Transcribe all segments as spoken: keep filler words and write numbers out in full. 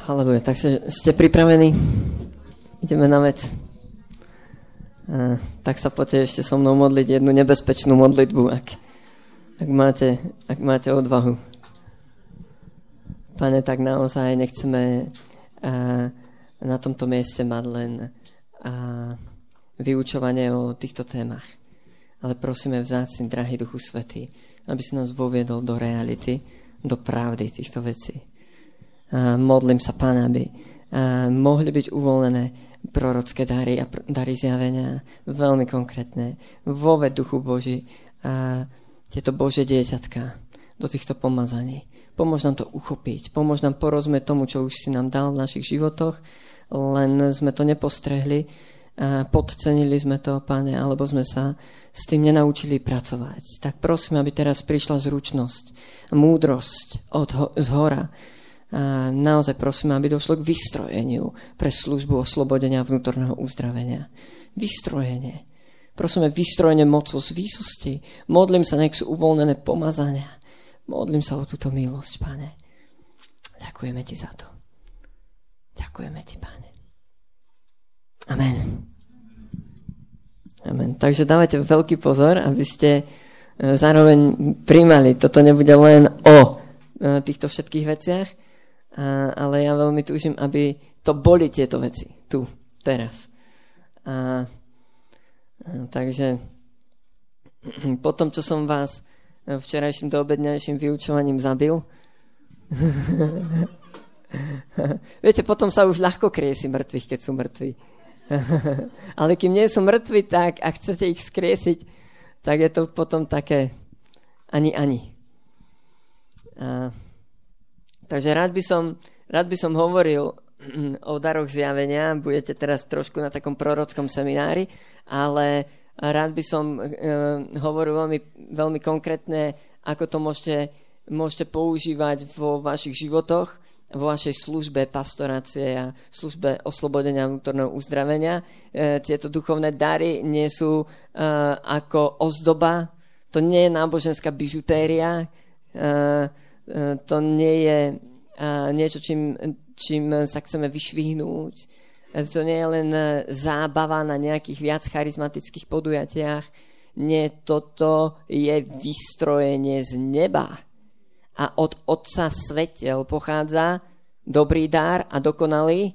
Haleluja, tak ste pripravení? Ideme na vec. A, tak sa poďte ešte so mnou modliť jednu nebezpečnú modlitbu, ak, ak, máte, ak máte odvahu. Pane, tak naozaj nechceme a, na tomto mieste mať len a, vyučovanie o týchto témach, ale prosíme vzácny, drahý Duchu Svätý, aby si nás voviedol do reality, do pravdy týchto vecí. A modlím sa, Pane, aby a mohli byť uvoľnené prorocké dary a pr- dary zjavenia veľmi konkrétne. Voved Duchu Boží a tieto Božie dieťatka do týchto pomazaní. Pomôž nám to uchopiť. Pomôž nám porozumieť tomu, čo už si nám dal v našich životoch, len sme to nepostrehli, a podcenili sme to, Pane, alebo sme sa s tým nenaučili pracovať. Tak prosím, aby teraz prišla zručnosť, múdrosť od ho- z hora. A naozaj prosím, aby došlo k vystrojeniu pre službu oslobodenia vnútorného uzdravenia. Vystrojenie. Prosíme, vystrojenie mocou z výsosti. Modlím sa, nech sú uvoľnené pomazania. Modlím sa o túto milosť, Pane. Ďakujeme Ti za to. Ďakujeme Ti, Pane. Amen. Amen. Takže dávajte veľký pozor, aby ste zároveň príjmali. Toto nebude len o týchto všetkých veciach, ale ja veľmi túžim, aby to boli tieto veci tu, teraz. A, a, takže po tom, čo som vás včerajším doobedňajším vyučovaním zabil, viete, potom sa už ľahko kriesi mŕtvych, keď sú mŕtvi. Ale kým nie sú mŕtvi, tak ak chcete ich skriesiť, tak je to potom také ani ani. A, takže rád by som, rád by som hovoril o daroch zjavenia. Budete teraz trošku na takom prorockom seminári, ale rád by som e, hovoril veľmi, veľmi konkrétne, ako to môžete, môžete používať vo vašich životoch, vo vašej službe pastorácie a službe oslobodenia vnútorného uzdravenia. E, tieto duchovné dary nie sú e, ako ozdoba, to nie je náboženská bižutéria, e, e, to nie je e, niečo, čím, čím sa chceme vyšvihnúť. E, to nie je len zábava na nejakých viac charizmatických podujatiach. Nie, toto je vystrojenie z neba. A od Otca svetiel pochádza dobrý dar a dokonalý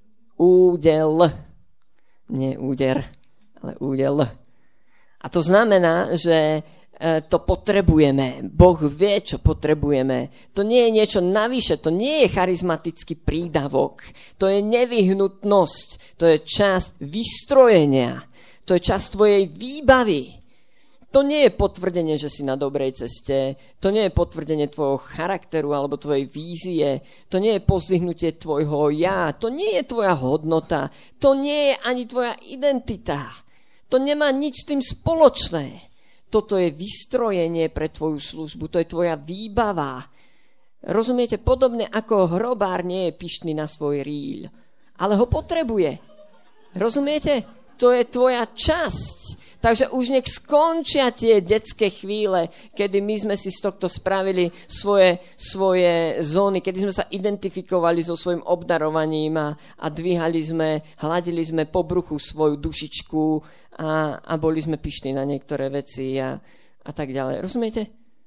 údel. Nie úder, ale údel. A to znamená, že to potrebujeme. Boh vie, čo potrebujeme. To nie je niečo navyše, to nie je charizmatický prídavok. To je nevyhnutnosť, to je časť vystrojenia, to je časť tvojej výbavy. To nie je potvrdenie, že si na dobrej ceste, to nie je potvrdenie tvojho charakteru alebo tvojej vízie, to nie je pozdvihnutie tvojho ja, to nie je tvoja hodnota, to nie je ani tvoja identita. To nemá nič s tým spoločné. Toto je vystrojenie pre tvoju službu, to je tvoja výbava. Rozumiete, podobne ako hrobár nie je pyšný na svoj rýľ, ale ho potrebuje. Rozumiete? To je tvoja časť. Takže už nech skončia tie detské chvíle, kedy my sme si z tohto spravili svoje, svoje zóny, kedy sme sa identifikovali so svojím obdarovaním a, a dvíhali sme, hladili sme po bruchu svoju dušičku a, a boli sme pyšní na niektoré veci a, a tak ďalej. Rozumiete?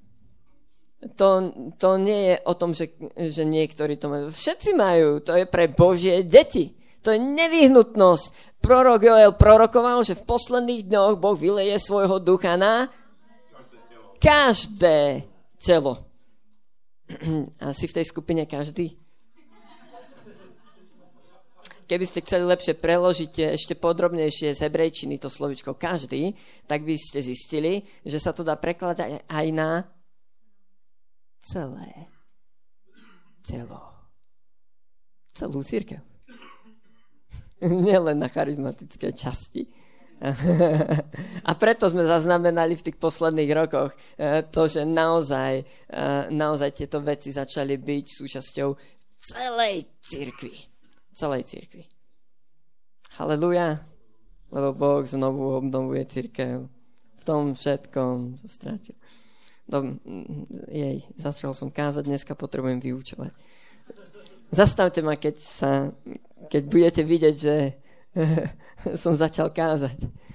To, to nie je o tom, že, že niektorí to majú. Všetci majú, to je pre Božie deti. To je nevyhnutnosť. Prorok Joel prorokoval, že v posledných dňoch Boh vyleje svojho ducha na každé telo. Asi v tej skupine každý. Keby ste chceli lepšie preložiť ešte podrobnejšie z hebrejčiny to slovičko každý, tak by ste zistili, že sa to dá prekladať aj na celé telo. Celú cirkev. Nielen na charizmatické časti. A preto sme zaznamenali v tých posledných rokoch to, že naozaj, naozaj tieto veci začali byť súčasťou celej cirkvi. Celej cirkvi. Halelujá, lebo Boh znovu obnovuje cirkev. V tom všetkom stratil. Jej, začal som kázať, dneska potrebujem vyučovať. Zastavte ma, keď, sa, keď budete vidieť, že som začal kázať.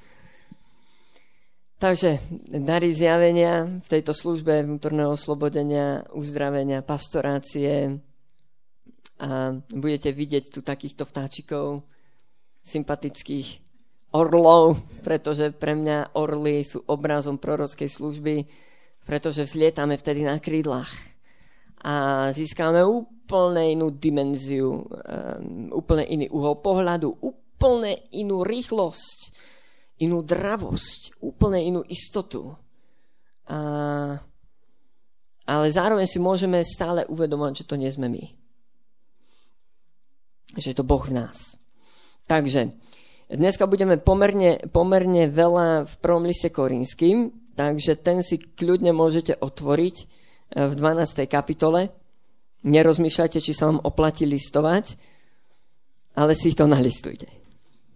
Takže dary zjavenia v tejto službe vnútorného oslobodenia, uzdravenia, pastorácie a budete vidieť tu takýchto vtáčikov, sympatických orlov, pretože pre mňa orly sú obrazom prorockej služby, pretože vzlietame vtedy na krídlach a získame úplne inú dimenziu, um, úplne iný uhol pohľadu, úplne inú rýchlosť, inú dravosť, úplne inú istotu. A, ale zároveň si môžeme stále uvedomať, že to nie sme my. Že je to Boh v nás. Takže dneska budeme pomerne, pomerne veľa v prvom liste Korínskym, takže ten si kľudne môžete otvoriť v dvanástej kapitole. Nerozmýšľajte, či sa vám oplatí listovať, ale si to nalistujte.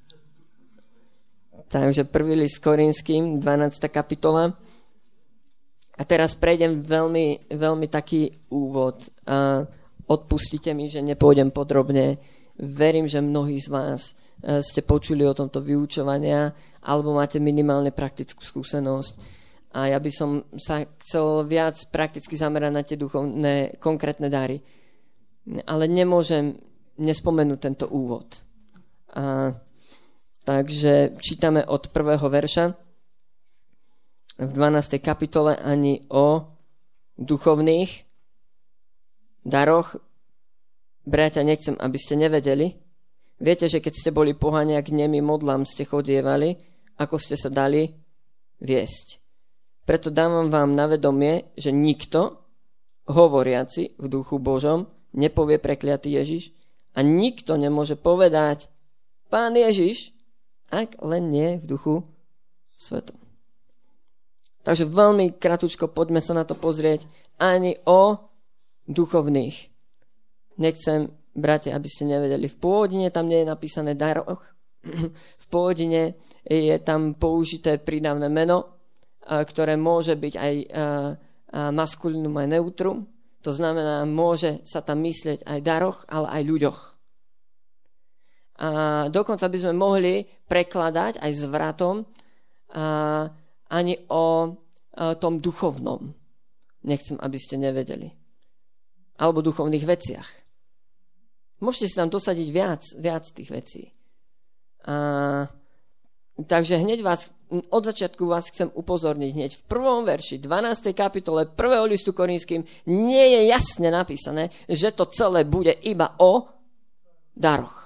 Takže prvý list Korínskym, dvanásta kapitola. A teraz prejdem veľmi, veľmi taký úvod. A odpustite mi, že nepôjdem podrobne. Verím, že mnohí z vás ste počuli o tomto vyučovania alebo máte minimálne praktickú skúsenosť. A ja by som sa chcel viac prakticky zamerať na tie duchovné, konkrétne dary. Ale nemôžem nespomenúť tento úvod. A takže čítame od prvého verša v dvanástej kapitole ani o duchovných daroch. Bratia, nechcem, aby ste nevedeli. Viete, že keď ste boli pohania k nemi modlám, ste chodievali, ako ste sa dali viesť. Preto dávam vám na vedomie, že nikto, hovoriaci v duchu Božom, nepovie prekliatý Ježiš a nikto nemôže povedať Pán Ježiš, ak len nie v duchu svetom. Takže veľmi kratučko poďme sa na to pozrieť. Ani o duchovných. Nechcem, bratia, aby ste nevedeli. V pôvodine tam nie je napísané daroch. V pôvodine je tam použité prídavné meno, ktoré môže byť aj maskulínum, aj neutrum. To znamená, môže sa tam myslieť aj daroch, ale aj ľuďoch. A dokonca by sme mohli prekladať aj s vratom a ani o a, tom duchovnom. Nechcem, aby ste nevedeli. Alebo duchovných veciach. Môžete si tam dosadiť viac, viac tých vecí. A, takže hneď vás, od začiatku vás chcem upozorniť hneď v prvom verši dvanástej kapitole prvého listu Korínskym nie je jasne napísané, že to celé bude iba o daroch.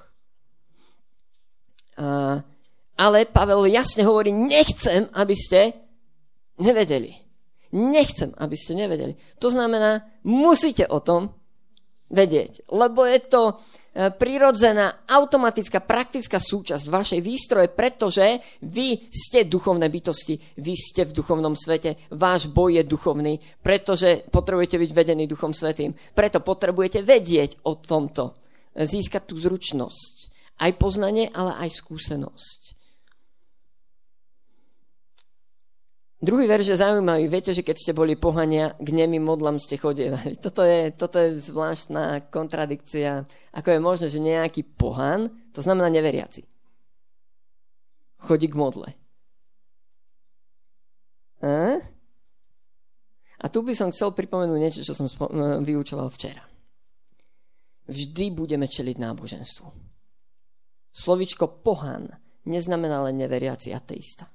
Uh, ale Pavel jasne hovorí, nechcem, aby ste nevedeli. Nechcem, aby ste nevedeli. To znamená, musíte o tom vedieť, lebo je to uh, prirodzená, automatická, praktická súčasť vašej výstroje, pretože vy ste duchovné bytosti, vy ste v duchovnom svete, váš boj je duchovný, pretože potrebujete byť vedení Duchom Svätým. Preto potrebujete vedieť o tomto, získať tú zručnosť. Aj poznanie, ale aj skúsenosť. Druhý verš je zaujímavý. Viete, že keď ste boli pohania, k nemým modlám ste chodievali. Toto je, toto je zvláštna kontradikcia. Ako je možné, že nejaký pohan, to znamená neveriaci, chodí k modle. A? A tu by som chcel pripomenúť niečo, čo som spo- vyučoval včera. Vždy budeme čeliť náboženstvu. Slovičko pohan neznamená len neveriaci ateista.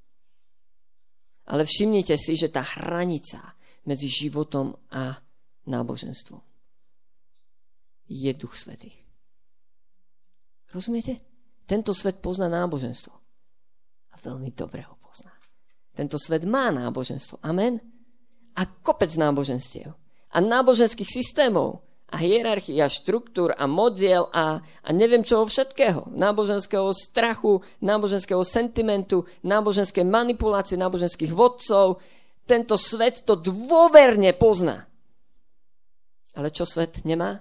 Ale všimnite si, že tá hranica medzi životom a náboženstvom je Duch Svätý. Rozumiete? Tento svet pozná náboženstvo. A veľmi dobre ho pozná. Tento svet má náboženstvo. Amen? A kopec náboženstiev. A náboženských systémov. A hierarchia, štruktúr a modiel a, a neviem čoho všetkého. Náboženského strachu, náboženského sentimentu, náboženské manipulácie, náboženských vodcov. Tento svet to dôverne pozná. Ale čo svet nemá?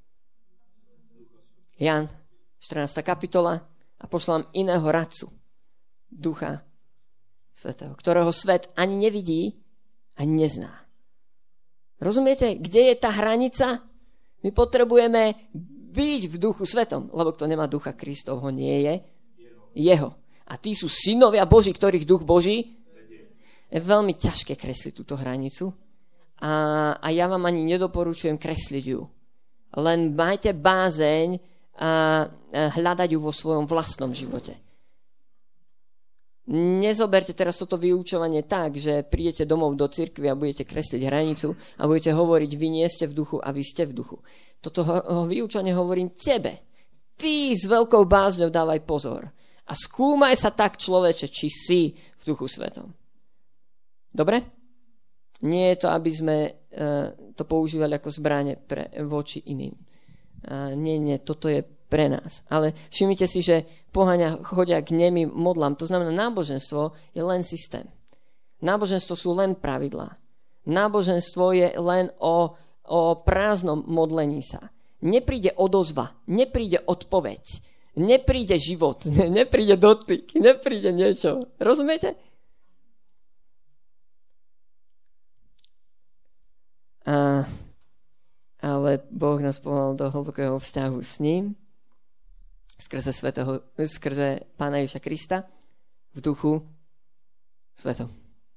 Jan, štrnásta kapitola, a pošlám iného radcu, Ducha Svätého, ktorého svet ani nevidí, ani nezná. Rozumiete, kde je tá hranica? My potrebujeme byť v duchu svetom, lebo kto nemá ducha Kristovho, nie je jeho. A tí sú synovia Boží, ktorých duch Boží. Je veľmi ťažké kresliť túto hranicu a, a ja vám ani nedoporučujem kresliť ju. Len majte bázeň a, a hľadať ju vo svojom vlastnom živote. Nezoberte teraz toto vyučovanie tak, že prídete domov do cirkvi a budete kresliť hranicu a budete hovoriť, vy nie ste v duchu a vy ste v duchu. Toto vyučovanie hovorím tebe. Ty s veľkou bázňou dávaj pozor. A skúmaj sa tak, človeče, či si v duchu svetom. Dobre? Nie je to, aby sme uh, to používali ako zbrane pre, voči iným. Uh, nie, nie, toto je pre nás. Ale všimnite si, že pohania chodia k nemým modlám. To znamená, náboženstvo je len systém. Náboženstvo sú len pravidlá. Náboženstvo je len o, o prázdnom modlení sa. Nepríde odozva, nepríde odpoveď, nepríde život, nepríde dotyk, nepríde niečo. Rozumiete? A, ale Boh nás povolal do hlbokého vzťahu s ním, skrze, svätého, skrze Pána Ježiša Krista, v duchu svetom.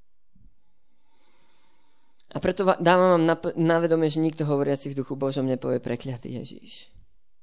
A preto dávam vám na, na vedomie, že nikto hovoriaci v duchu Božom nepovie prekliatý Ježiš.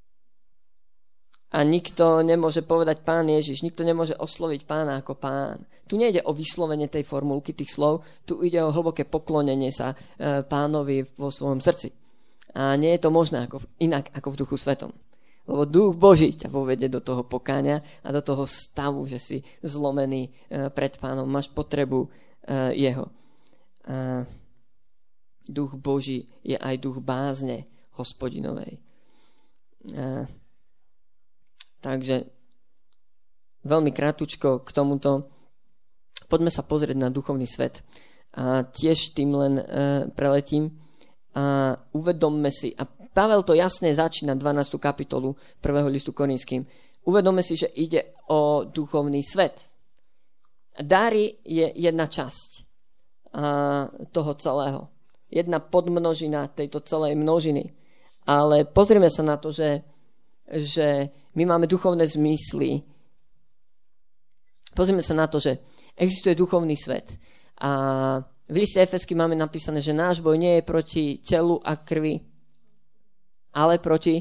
A nikto nemôže povedať Pán Ježiš, nikto nemôže osloviť Pána ako Pán. Tu nejde o vyslovenie tej formulky, tých slov, tu ide o hlboké poklonenie sa e, Pánovi vo svojom srdci. A nie je to možné ako, inak ako v duchu svetom. Lebo duch Boží ťa povedie do toho pokáňa a do toho stavu, že si zlomený e, pred Pánom, máš potrebu e, jeho. A duch Boží je aj duch bázne Hospodinovej. A Takže veľmi krátko k tomuto. Poďme sa pozrieť na duchovný svet. A tiež tým len e, preletím. A uvedomme si, a Pavel to jasne začína dvanástu kapitolu prvého listu Korinským. Uvedomme si, že ide o duchovný svet. Dary je jedna časť a, toho celého. Jedna podmnožina tejto celej množiny. Ale pozrieme sa na to, že že my máme duchovné zmysly. Pozrieme sa na to, že existuje duchovný svet. A v liste Efeským máme napísané, že náš boj nie je proti telu a krvi, ale proti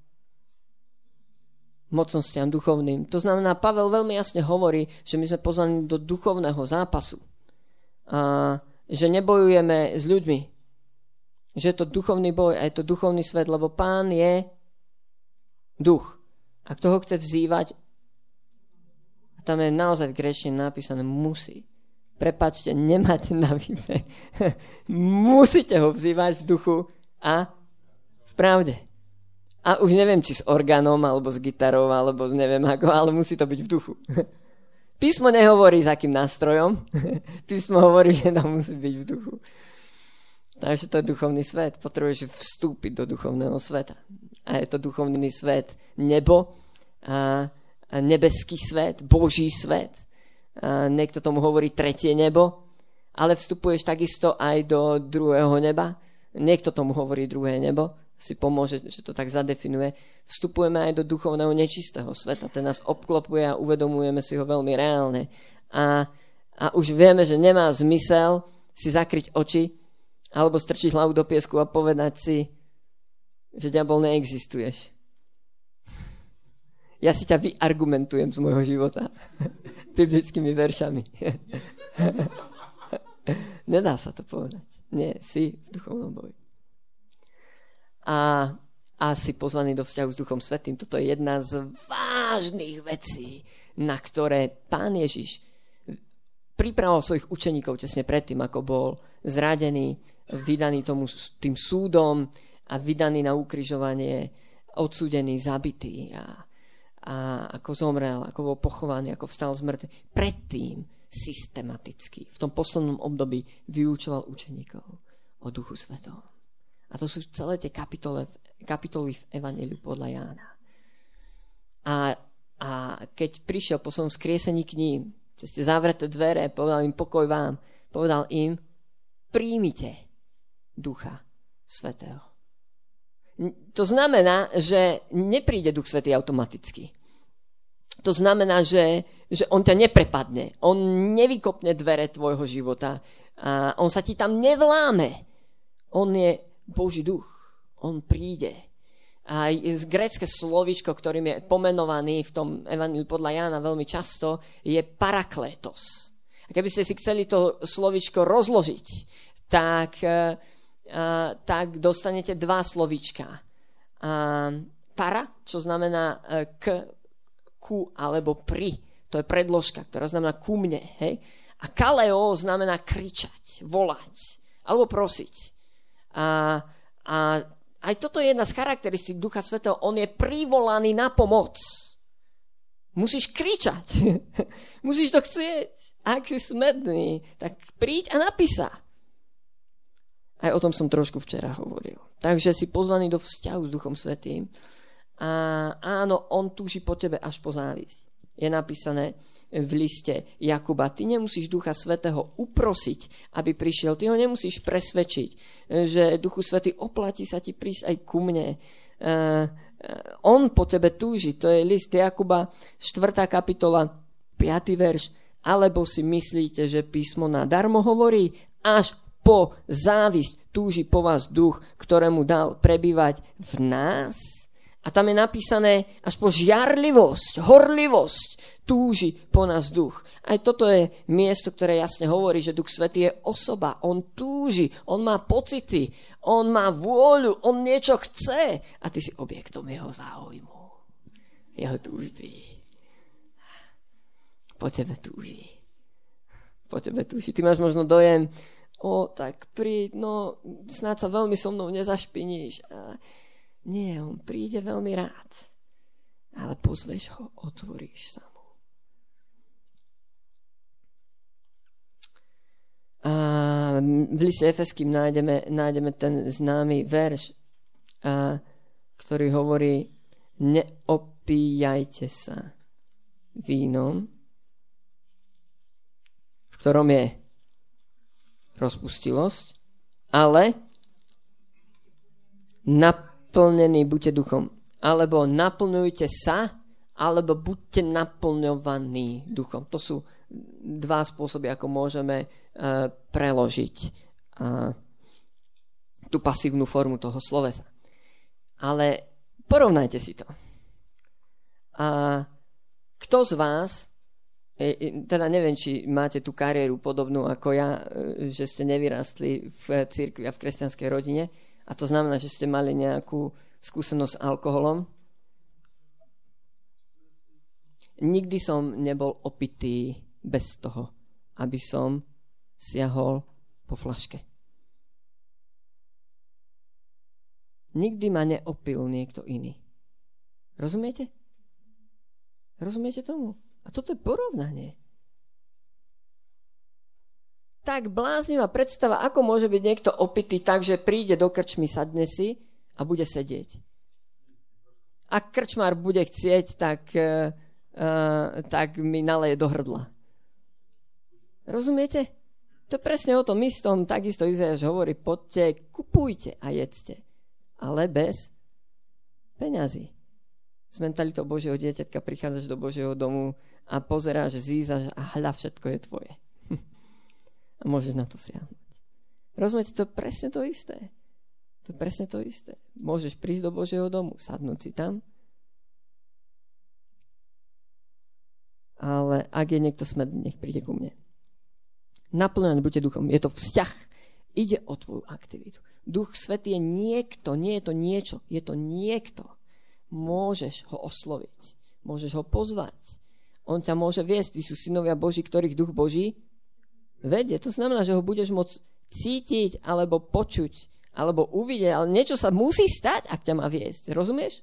mocnostiam duchovným. To znamená, Pavel veľmi jasne hovorí, že my sme pozvaní do duchovného zápasu. A že nebojujeme s ľuďmi. Že je to duchovný boj a je to duchovný svet, lebo Pán je duch. A kto ho chce vzývať, a tam je naozaj v gréčtine napísané musí. Prepáčte, nemáte na výber. Musíte ho vzývať v duchu a v pravde. A už neviem, či s orgánom, alebo s gitarou, alebo s neviem ako, ale musí to byť v duchu. Písmo nehovorí s akým nástrojom. Písmo hovorí, že to musí byť v duchu. Takže to je duchovný svet. Potrebuješ vstúpiť do duchovného sveta. A je to duchovný svet nebo, a, a nebeský svet, Boží svet. A niekto tomu hovorí tretie nebo, ale vstupuješ takisto aj do druhého neba. Niekto tomu hovorí druhé nebo, si pomôže, že to tak zadefinuje. Vstupujeme aj do duchovného nečistého sveta. Ten nás obklopuje a uvedomujeme si ho veľmi reálne. A, a už vieme, že nemá zmysel si zakryť oči alebo strčiť hlavu do piesku a povedať si, že diabol neexistuješ. Ja si ťa vyargumentujem z môjho života biblickými veršami. Nedá sa to povedať. Nie, si v duchovnom boji. A, a si pozvaný do vzťahu s Duchom Svätým. Toto je jedna z vážnych vecí, na ktoré Pán Ježiš pripravoval svojich učeníkov tesne predtým, ako bol zradený, vydaný tomu tým súdom a vydaný na ukrižovanie, odsúdený, zabitý a, a ako zomrel, ako bol pochovaný, ako vstal z mŕtvych. Predtým systematicky v tom poslednom období vyučoval učeníkov o Duchu Svätom. A to sú celé tie kapitole, kapitoly v Evanjeliu podľa Jána. A, a keď prišiel po svojom skriesení k ním, cez tie zavreté dvere, povedal im pokoj vám, povedal im, príjmite Ducha Svätého. To znamená, že nepríde Duch Svätý automaticky. To znamená, že, že on ťa neprepadne. On nevykopne dvere tvojho života. A on sa ti tam nevláme. On je Boží duch. On príde. A z grécke slovíčko, ktorým je pomenovaný v tom evanjeliu podľa Jána veľmi často, je paraklétos. A keby ste si chceli to slovíčko rozložiť, tak, a, tak dostanete dva slovíčka. A, para, čo znamená k, ku alebo pri. To je predložka, ktorá znamená ku mne. Hej? A kaleo znamená kričať, volať alebo prosiť. A, a aj toto je jedna z charakteristík Ducha Svätého. On je privolaný na pomoc. Musíš kričať. Musíš to chcieť. Ak si smedný, tak príď a napísa. Aj o tom som trošku včera hovoril. Takže si pozvaný do vzťahu s Duchom Svätým. A áno, on túži po tebe až po závisť. Je napísané v liste Jakuba. Ty nemusíš Ducha Svätého uprosiť, aby prišiel. Ty ho nemusíš presvedčiť, že Duchu Svätý oplatí sa ti prísť aj ku mne. Uh, on po tebe túži. To je list Jakuba, štvrtá kapitola, piaty verš. Alebo si myslíte, že písmo nadarmo hovorí? Až po závisť túži po vás duch, ktorému dal prebývať v nás? A tam je napísané až po žiarlivosť, horlivosť túži po nás duch. Aj toto je miesto, ktoré jasne hovorí, že Duch Svätý je osoba. On túži, on má pocity, on má vôľu, on niečo chce. A ty si objektom jeho záujmu, jeho túžby. Po tebe túži. Po tebe túži. Ty máš možno dojem, o, tak príď, no, snáď sa veľmi so mnou nezašpiníš. A nie, on príde veľmi rád. Ale pozveš ho, otvoríš sa mu. A v liste Efeským nájdeme, nájdeme ten známy verš, a, ktorý hovorí: neopíjajte sa vínom, v ktorom je rozpustilosť, ale naplnení buďte duchom. Alebo naplňujte sa, alebo buďte naplňovaní duchom. To sú dva spôsoby, ako môžeme uh, preložiť uh, tú pasívnu formu toho slovesa. Ale porovnajte si to. A kto z vás, teda neviem, či máte tú kariéru podobnú ako ja, že ste nevyrastli v cirkvi a v kresťanskej rodine, a to znamená, že ste mali nejakú skúsenosť s alkoholom. Nikdy som nebol opitý bez toho, aby som siahol po fľaške. Nikdy ma neopil niekto iný. Rozumiete? Rozumiete tomu? A toto je porovnanie. Tak bláznivá predstava, ako môže byť niekto opitý tak, že príde do krčmy, sadne si a bude sedieť. Ak krčmár bude chcieť, tak, uh, uh, tak mi naleje do hrdla. Rozumiete? To presne o tom istom. Takisto Izaiáš hovorí: poďte, kupujte a jedzte. Ale bez peňazí. S mentalitou Božieho dieťatka prichádzaš do Božieho domu a pozeráš, zízaš a hľa, všetko je tvoje. A môžeš na to siahnuť. Rozumiete, to je presne to isté. To je presne to isté. Môžeš prísť do Božieho domu, sadnúť si tam. Ale ak je niekto smedný, nech príde ku mne. Naplňovať buďte duchom. Je to vzťah. Ide o tvoju aktivitu. Duch Svätý je niekto, nie je to niečo. Je to niekto. Môžeš ho osloviť. Môžeš ho pozvať. On ťa môže viesť. Tí sú synovia Boží, ktorých duch Boží vedie. To znamená, že ho budeš môcť cítiť, alebo počuť, alebo uvidieť, ale niečo sa musí stať, ak ťa má viesť. Rozumieš?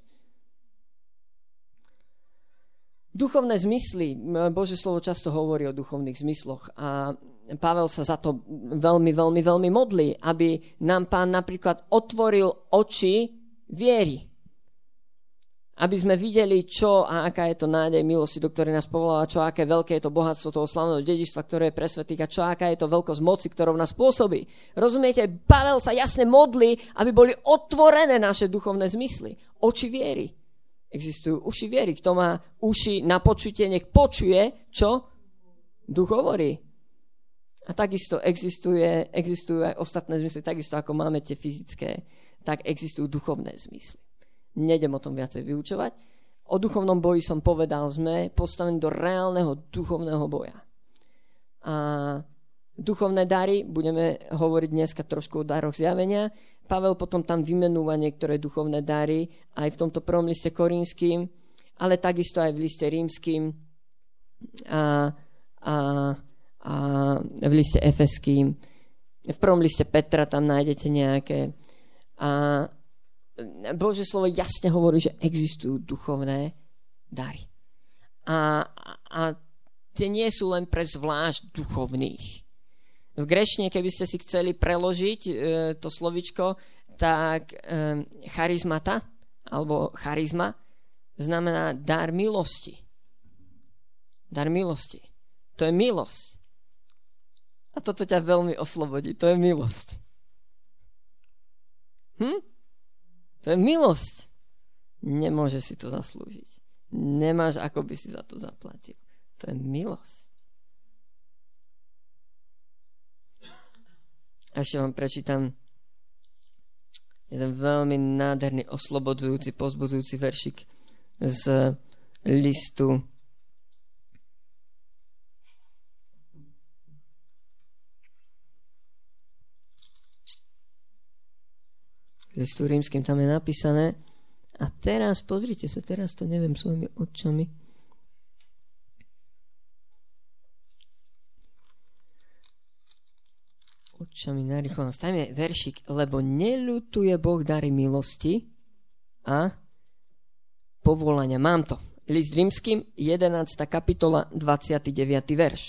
Duchovné zmysly. Božie slovo často hovorí o duchovných zmysloch a Pavel sa za to veľmi, veľmi, veľmi modlí, aby nám Pán napríklad otvoril oči viery. aby sme videli, čo a aká je to nádej milosti, do ktorej nás povoláva, čo aké veľké je to bohatstvo toho slavného dedičstva, ktoré je pre svätých, a čo aká je to veľkosť moci, ktorou nás pôsobí. Rozumiete? Pavel sa jasne modlí, aby boli otvorené naše duchovné zmysly. Oči viery. Existujú uši viery. Kto má uši na počutie, nech počuje, čo duch hovorí. A takisto existuje, existujú aj ostatné zmysly, takisto ako máme tie fyzické, tak existujú duchovné zmysly. Nejdem o tom viacej vyučovať. O duchovnom boji som povedal, sme postavení do reálneho duchovného boja. A duchovné dary, budeme hovoriť dneska trošku o daroch zjavenia. Pavel potom tam vymenúva niektoré duchovné dary aj v tomto prvom liste Korínskym, ale takisto aj v liste Rímskym a, a, a v liste Efeským. V prvom liste Petra tam nájdete nejaké. A Božie slovo jasne hovorí, že existujú duchovné dary. A, a tie nie sú len pre zvlášť duchovných. V grečtine, keby ste si chceli preložiť e, to slovičko, tak e, charizmata, alebo charizma, znamená dar milosti. Dar milosti. To je milosť. A toto ťa veľmi oslobodí. To je milosť. Hm? To je milosť. Nemôže si to zaslúžiť. Nemáš, ako by si za to zaplatil. To je milosť. A ešte vám prečítam jeden veľmi nádherný, oslobodzujúci, pozbudzujúci veršik z listu listu Rímskym, tam je napísané. A teraz, pozrite sa, teraz to neviem svojimi očami. Očami narýchlenosť. Tam je veršik, lebo neľutuje Boh dary milosti a povolania. Mám to. List Rímskym, jedenásta kapitola, dvadsiaty deviaty verš.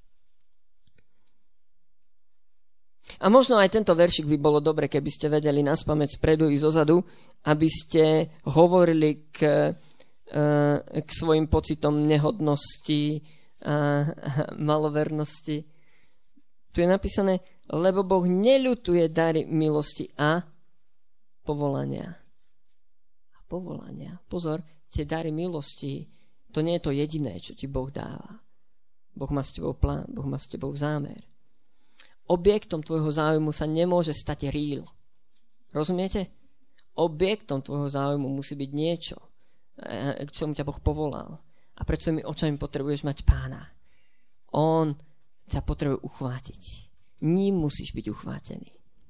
A možno aj tento veršik by bolo dobre, keby ste vedeli naspamäť spredu i zozadu, aby ste hovorili k, k svojim pocitom nehodnosti a malovernosti. Tu je napísané, lebo Boh neľutuje dary milosti a povolania. A povolania. Pozor, tie dary milosti, to nie je to jediné, čo ti Boh dáva. Boh má s tebou plán, Boh má s tebou zámer. Objektom tvojho záujmu sa nemôže stať real. Rozumiete? Objektom tvojho záujmu musí byť niečo, k čomu ťa Boh povolal. A pred svojimi očami potrebuješ mať Pána. On ťa potrebuje uchvátiť. Ním musíš byť uchvátený.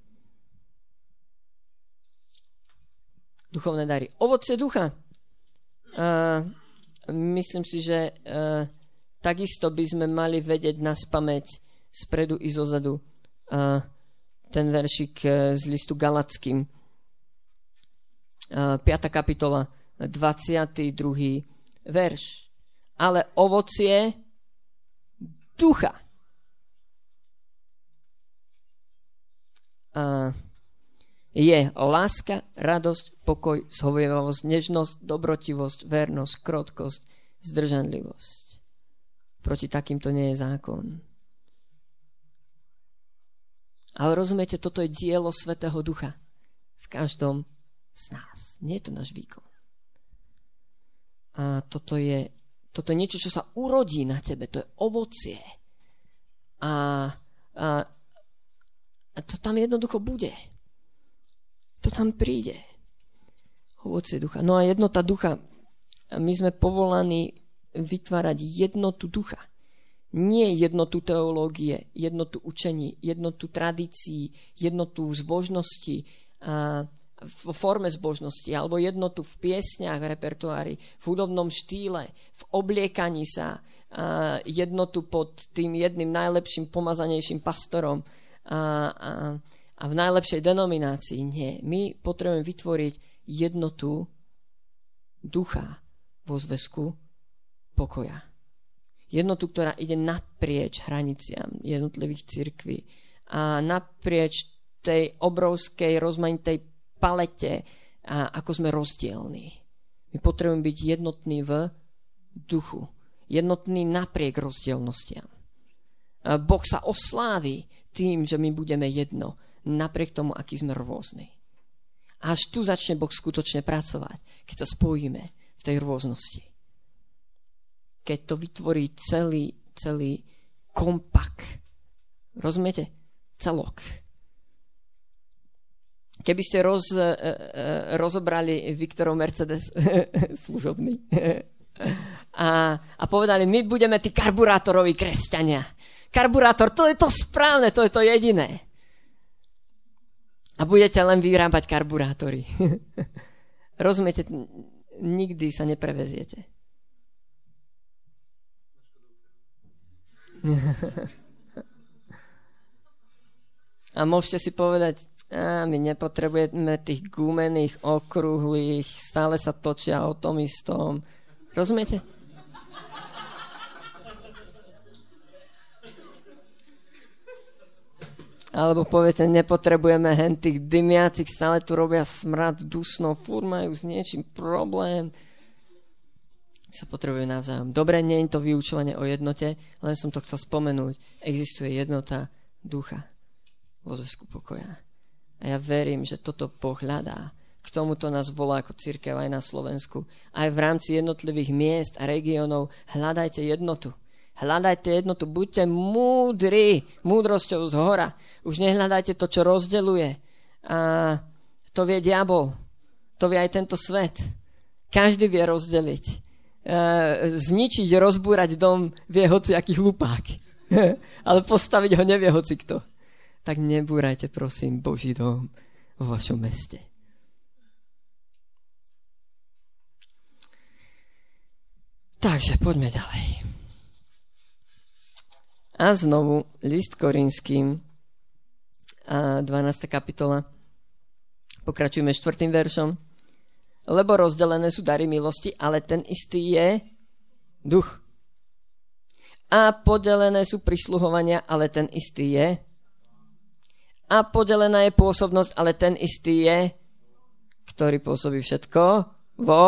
Duchovné dary. Ovocie ducha. Uh, myslím si, že uh, takisto by sme mali vedieť naspamäť spredu i zozadu uh, ten veršik uh, z listu Galatským. Uh, piata kapitola, dvadsiaty druhý verš. Ale ovocie ducha. Uh, je láska, radosť, pokoj, zhovievavosť, nežnosť, dobrotivosť, vernosť, krotkosť, zdržanlivosť. Proti takýmto nie je zákon. Ale rozumiete, toto je dielo Svätého Ducha v každom z nás. Nie je to náš výkon. A toto je, toto je niečo, čo sa urodí na tebe. To je ovocie. A, a, a to tam jednoducho bude. To tam príde. Ovocie ducha. No a jednota ducha. My sme povolaní vytvárať jednotu ducha. Nie jednotu teológie, jednotu učení, jednotu tradícií, jednotu zbožnosti a v forme zbožnosti, alebo jednotu v piesňach, v repertoári, v hudobnom štýle, v obliekaní sa, a jednotu pod tým jedným najlepším, pomazanejším pastorom a, a, a v najlepšej denominácii. Nie. My potrebujeme vytvoriť jednotu ducha vo zväzku pokoja. Jednotu, ktorá ide naprieč hraniciam jednotlivých cirkví a naprieč tej obrovskej rozmanitej palete, a ako sme rozdielní. My potrebujeme byť jednotní v duchu. Jednotní napriek rozdielnostiam. Boh sa oslávi tým, že my budeme jedno, napriek tomu, aký sme rôzni. A až tu začne Boh skutočne pracovať, keď sa spojíme v tej rôznosti. Keď to vytvorí celý, celý kompak. Rozumiete? Celok. Keby ste roz, rozobrali Viktorov Mercedes služobný a, a povedali, my budeme tí karburátoroví kresťania. Karburátor, to je to správne, to je to jediné. A budete len vyrábať karburátory. Rozumiete? Nikdy sa nepreveziete. A môžete si povedať, a my nepotrebujeme tých gumených, okrúhlych, stále sa točia o tom istom. Rozumiete? Alebo poviete, nepotrebujeme hen tých dymiacich, stále tu robia smrad dusno, furt majú s niečím problém. Sa potrebujú navzájom. Dobre, nie je to vyučovanie o jednote, len som to chcel spomenúť. Existuje jednota ducha vo zväzku pokoja. A ja verím, že toto Boh hľadá. K tomuto nás volá ako cirkev aj na Slovensku. Aj v rámci jednotlivých miest a regiónov hľadajte jednotu. Hľadajte jednotu, buďte múdri, múdrosťou z hora. Už nehľadajte to, čo rozdeľuje. A to vie diabol. To vie aj tento svet. Každý vie rozdeliť. E, zničiť, rozbúrať dom vie hociaký hlupák. Ale postaviť ho nevie hocikto. Tak nebúrajte, prosím, Boží dom vo vašom meste. Takže poďme ďalej. A znovu list Korinským, dvanásta kapitola. Pokračujeme štvrtým veršom. Lebo rozdelené sú dary milosti, ale ten istý je duch. A podelené sú prisluhovania, ale ten istý je. A podelená je pôsobnosť, ale ten istý je, ktorý pôsobí všetko vo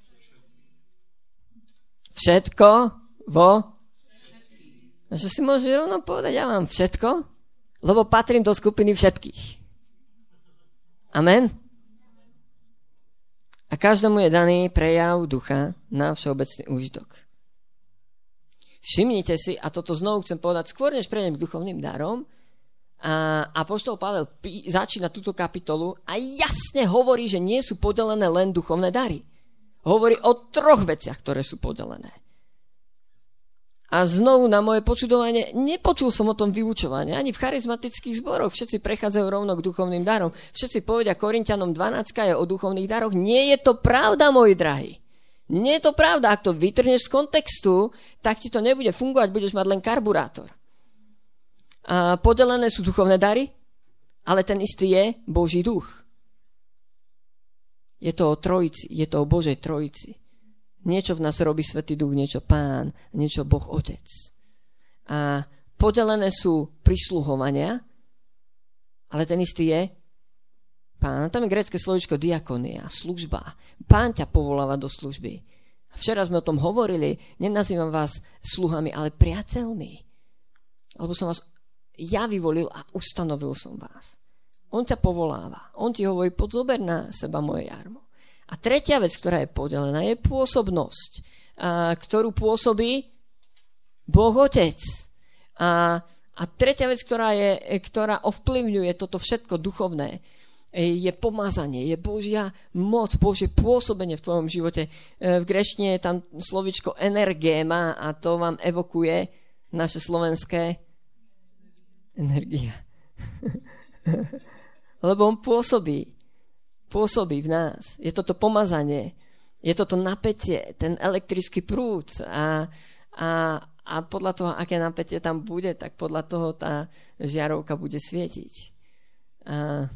všetko vo a že si môže rovno povedať, ja mám všetko, lebo patrím do skupiny všetkých. Amen. A každému je daný prejav ducha na všeobecný úžitok. Všimnite si, a toto znovu chcem povedať, skôr než prejdem k duchovným darom, a apoštol Pavel pí, začína túto kapitolu a jasne hovorí, že nie sú podelené len duchovné dary. Hovorí o troch veciach, ktoré sú podelené. A znovu na moje počudovanie, nepočul som o tom vyučovanie, ani v charizmatických zboroch. Všetci prechádzajú rovno k duchovným darom. Všetci povedia Korinťanom dvanásť je o duchovných daroch. Nie je to pravda, moji drahí. Nie je to pravda. Ak to vytrhneš z kontextu, tak ti to nebude fungovať, budeš mať len karburátor. A podelené sú duchovné dary, ale ten istý je Boží duch. Je to o trojici, je to o Božej trojici. Niečo v nás robí Svätý Duch, niečo Pán, niečo Boh Otec. A podelené sú prisluhovania, ale ten istý je Pán. Tam je grécke slovičko diakonia, služba. Pán ťa povoláva do služby. Včera sme o tom hovorili, nenazývam vás sluhami, ale priateľmi. Lebo som vás ja vyvolil a ustanovil som vás. On ťa povoláva. On ti hovorí, poď zober na seba moje jarmo. A tretia vec, ktorá je podelená, je pôsobnosť, a, ktorú pôsobí Boh Otec. A, a tretia vec, ktorá, je, ktorá ovplyvňuje toto všetko duchovné, je pomazanie, je Božia moc, Božie pôsobenie v tvojom živote. V gréčtine je tam slovičko energéma a to vám evokuje naše slovenské energia. Lebo on pôsobí. Pôsobí v nás. Je toto pomazanie. Je toto napätie, ten elektrický prúd. A, a, a podľa toho, aké napätie tam bude, tak podľa toho tá žiarovka bude svietiť. A,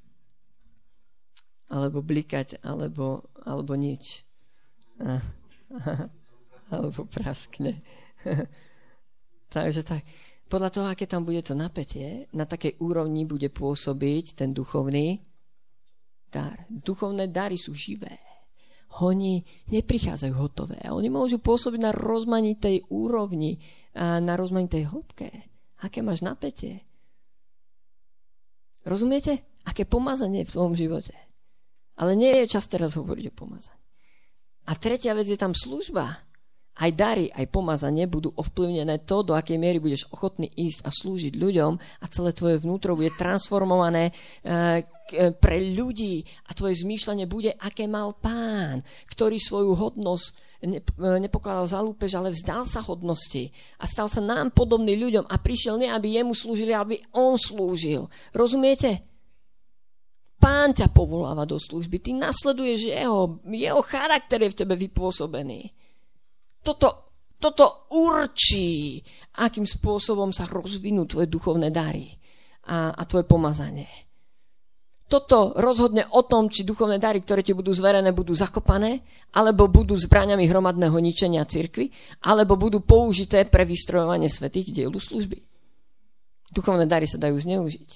alebo blikať, alebo, alebo nič. A, a, alebo praskne. Takže tak. Podľa toho, aké tam bude to napätie, na takej úrovni bude pôsobiť ten duchovný dar. Duchovné dary sú živé. Oni neprichádzajú hotové. Oni môžu pôsobiť na rozmanitej úrovni a na rozmanitej hĺbke. Aké máš napätie? Rozumiete? Aké pomazanie v tvojom živote? Ale nie je čas teraz hovoriť o pomazaní. A tretia vec je tam služba. Aj dary, aj pomazanie budú ovplyvnené to, do akej miery budeš ochotný ísť a slúžiť ľuďom a celé tvoje vnútro bude transformované e, k, pre ľudí a tvoje zmýšľanie bude, aké mal Pán, ktorý svoju hodnosť ne, nepokladal za lúpež, ale vzdal sa hodnosti a stal sa nám podobný ľuďom a prišiel nie, aby jemu slúžili, aby on slúžil. Rozumiete? Pán ťa povoláva do služby, ty nasleduješ jeho, jeho charakter je v tebe vypôsobený. Toto, toto určí, akým spôsobom sa rozvinú tvoje duchovné dary a, a tvoje pomazanie. Toto rozhodne o tom, či duchovné dary, ktoré ti budú zverené, budú zakopané, alebo budú zbraňami hromadného ničenia cirkvi, alebo budú použité pre vystrojovanie svätých k dielu služby. Duchovné dary sa dajú zneužiť.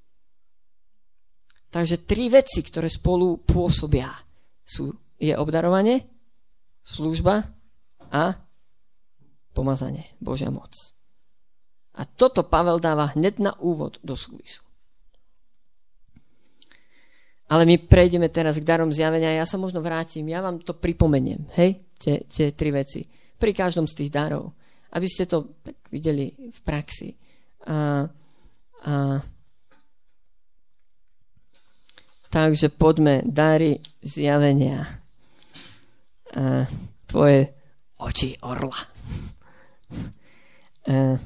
Takže tri veci, ktoré spolu pôsobia, sú je obdarovanie, služba a pomazanie, Božia moc. A toto Pavel dáva hneď na úvod do súvisu. Ale my prejdeme teraz k darom zjavenia. Ja sa možno vrátim, ja vám to pripomeniem, hej, tie, tie tri veci. Pri každom z tých darov. Aby ste to tak videli v praxi. A, a, takže poďme, dary zjavenia. A, tvoje oči orla. E,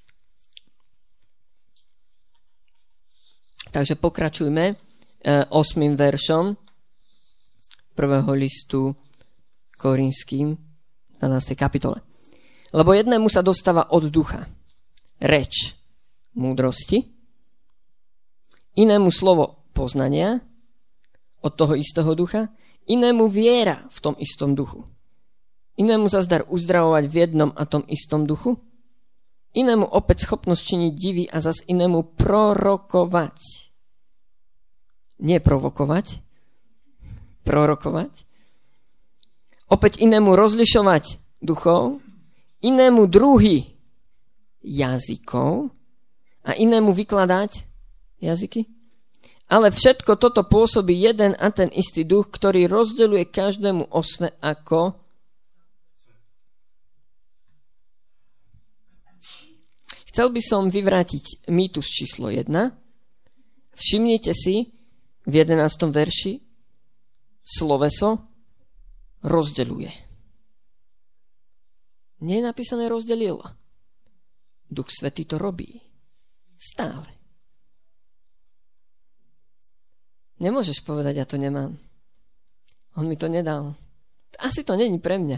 takže pokračujme e, osmým veršom prvého listu Korinským dvanástej kapitole. Lebo jednému sa dostáva od ducha reč múdrosti, inému slovo poznania od toho istého ducha, inému viera v tom istom duchu. Inému zas dar uzdravovať v jednom a tom istom duchu, inému opäť schopnosť činiť divy a zas inému prorokovať. Nie provokovať, prorokovať. Opäť inému rozlišovať duchov, inému druhy jazykov a inému vykladať jazyky. Ale všetko toto pôsobí jeden a ten istý duch, ktorý rozdeľuje každému osve ako. Chcel by som vyvrátiť mýtus číslo jedna. Všimnite si v jedenástom verši sloveso rozdeľuje. Nie je napísané rozdelil. Duch Svätý to robí. Stále. Nemôžeš povedať, ja to nemám. On mi to nedal. Asi to není pre mňa.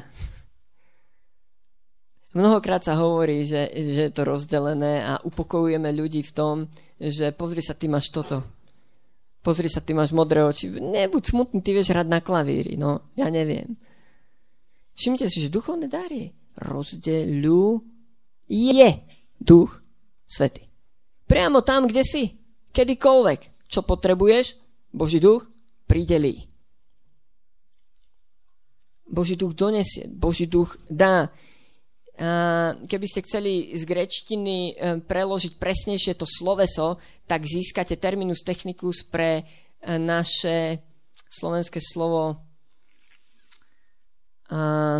Mnohokrát sa hovorí, že, že je to rozdelené a upokojujeme ľudí v tom, že pozri sa, ty máš toto. Pozri sa, ty máš modré oči. Nebuď smutný, ty vieš hrať na klavíri. No, ja neviem. Všimnite si, že duchovné dary rozdeľuje Duch Svätý. Priamo tam, kde si, kedykoľvek, čo potrebuješ, Boží duch pridelí. Boží duch donesie, Boží duch dá. Keby ste chceli z gréčtiny preložiť presnejšie to sloveso, tak získate terminus technicus pre naše slovenské slovo a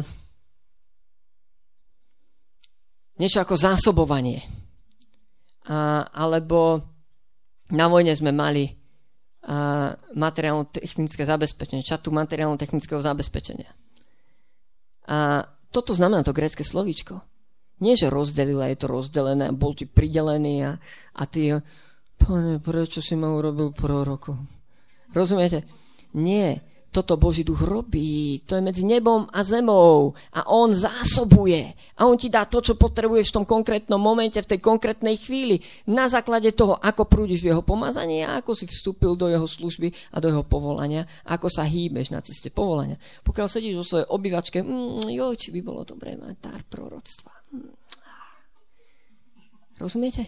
niečo ako zásobovanie. A, alebo na vojne sme mali materiálno-technické zabezpečenie, čatu materiálno-technického zabezpečenia. A toto znamená to grécke slovíčko. Nie, že rozdelila, je to rozdelené, bol ti pridelený a, a ty, Pane, prečo si ma urobil prorokom? Rozumiete? Nie, toto Boží duch robí. To je medzi nebom a zemou. A on zásobuje. A on ti dá to, čo potrebuješ v tom konkrétnom momente, v tej konkrétnej chvíli. Na základe toho, ako prúdiš v jeho pomazaní a ako si vstúpil do jeho služby a do jeho povolania. A ako sa hýbeš na ceste povolania. Pokiaľ sedíš vo svojej obývačke, mm, jo, či by bolo dobré mať dar proroctva. Mm. Rozumiete?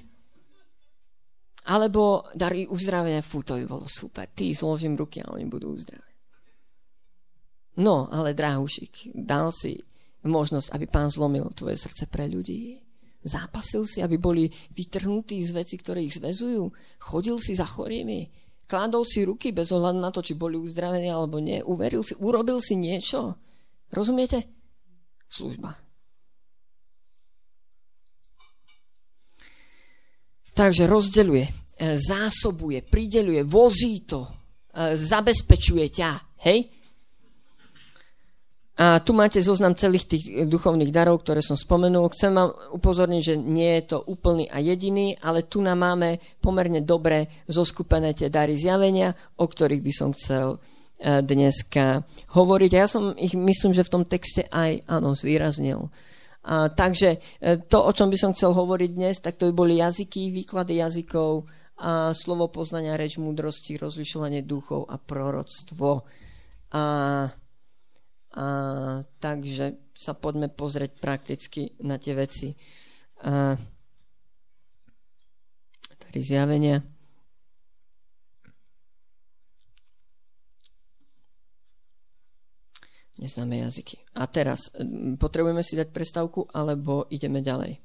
Alebo dary uzdravenia, fú, to by bolo super. Ty zložím ruky a oni budú uzdraviť. No, ale drahúšik, dal si možnosť, aby Pán zlomil tvoje srdce pre ľudí. Zápasil si, aby boli vytrhnutí z veci, ktoré ich zväzujú. Chodil si za chorými. Kládol si ruky bez ohľadu na to, či boli uzdravení alebo nie. Uveril si, urobil si niečo. Rozumiete? Služba. Takže rozdeľuje, zásobuje, prideľuje, vozí to, zabezpečuje ťa. Hej? A tu máte zoznam celých tých duchovných darov, ktoré som spomenul. Chcem vám upozorniť, že nie je to úplný a jediný, ale tu nám máme pomerne dobre zoskupené tie dary zjavenia, o ktorých by som chcel dneska hovoriť. A ja som ich, myslím, že v tom texte aj, áno, zvýraznil. A, takže to, o čom by som chcel hovoriť dnes, tak to by boli jazyky, výklady jazykov, a slovo poznania, reč múdrosti, rozlišovanie duchov a proroctvo. A A, takže sa poďme pozrieť prakticky na tie veci. A, tady zjavenia. Neznáme jazyky. A teraz, potrebujeme si dať prestávku, alebo ideme ďalej?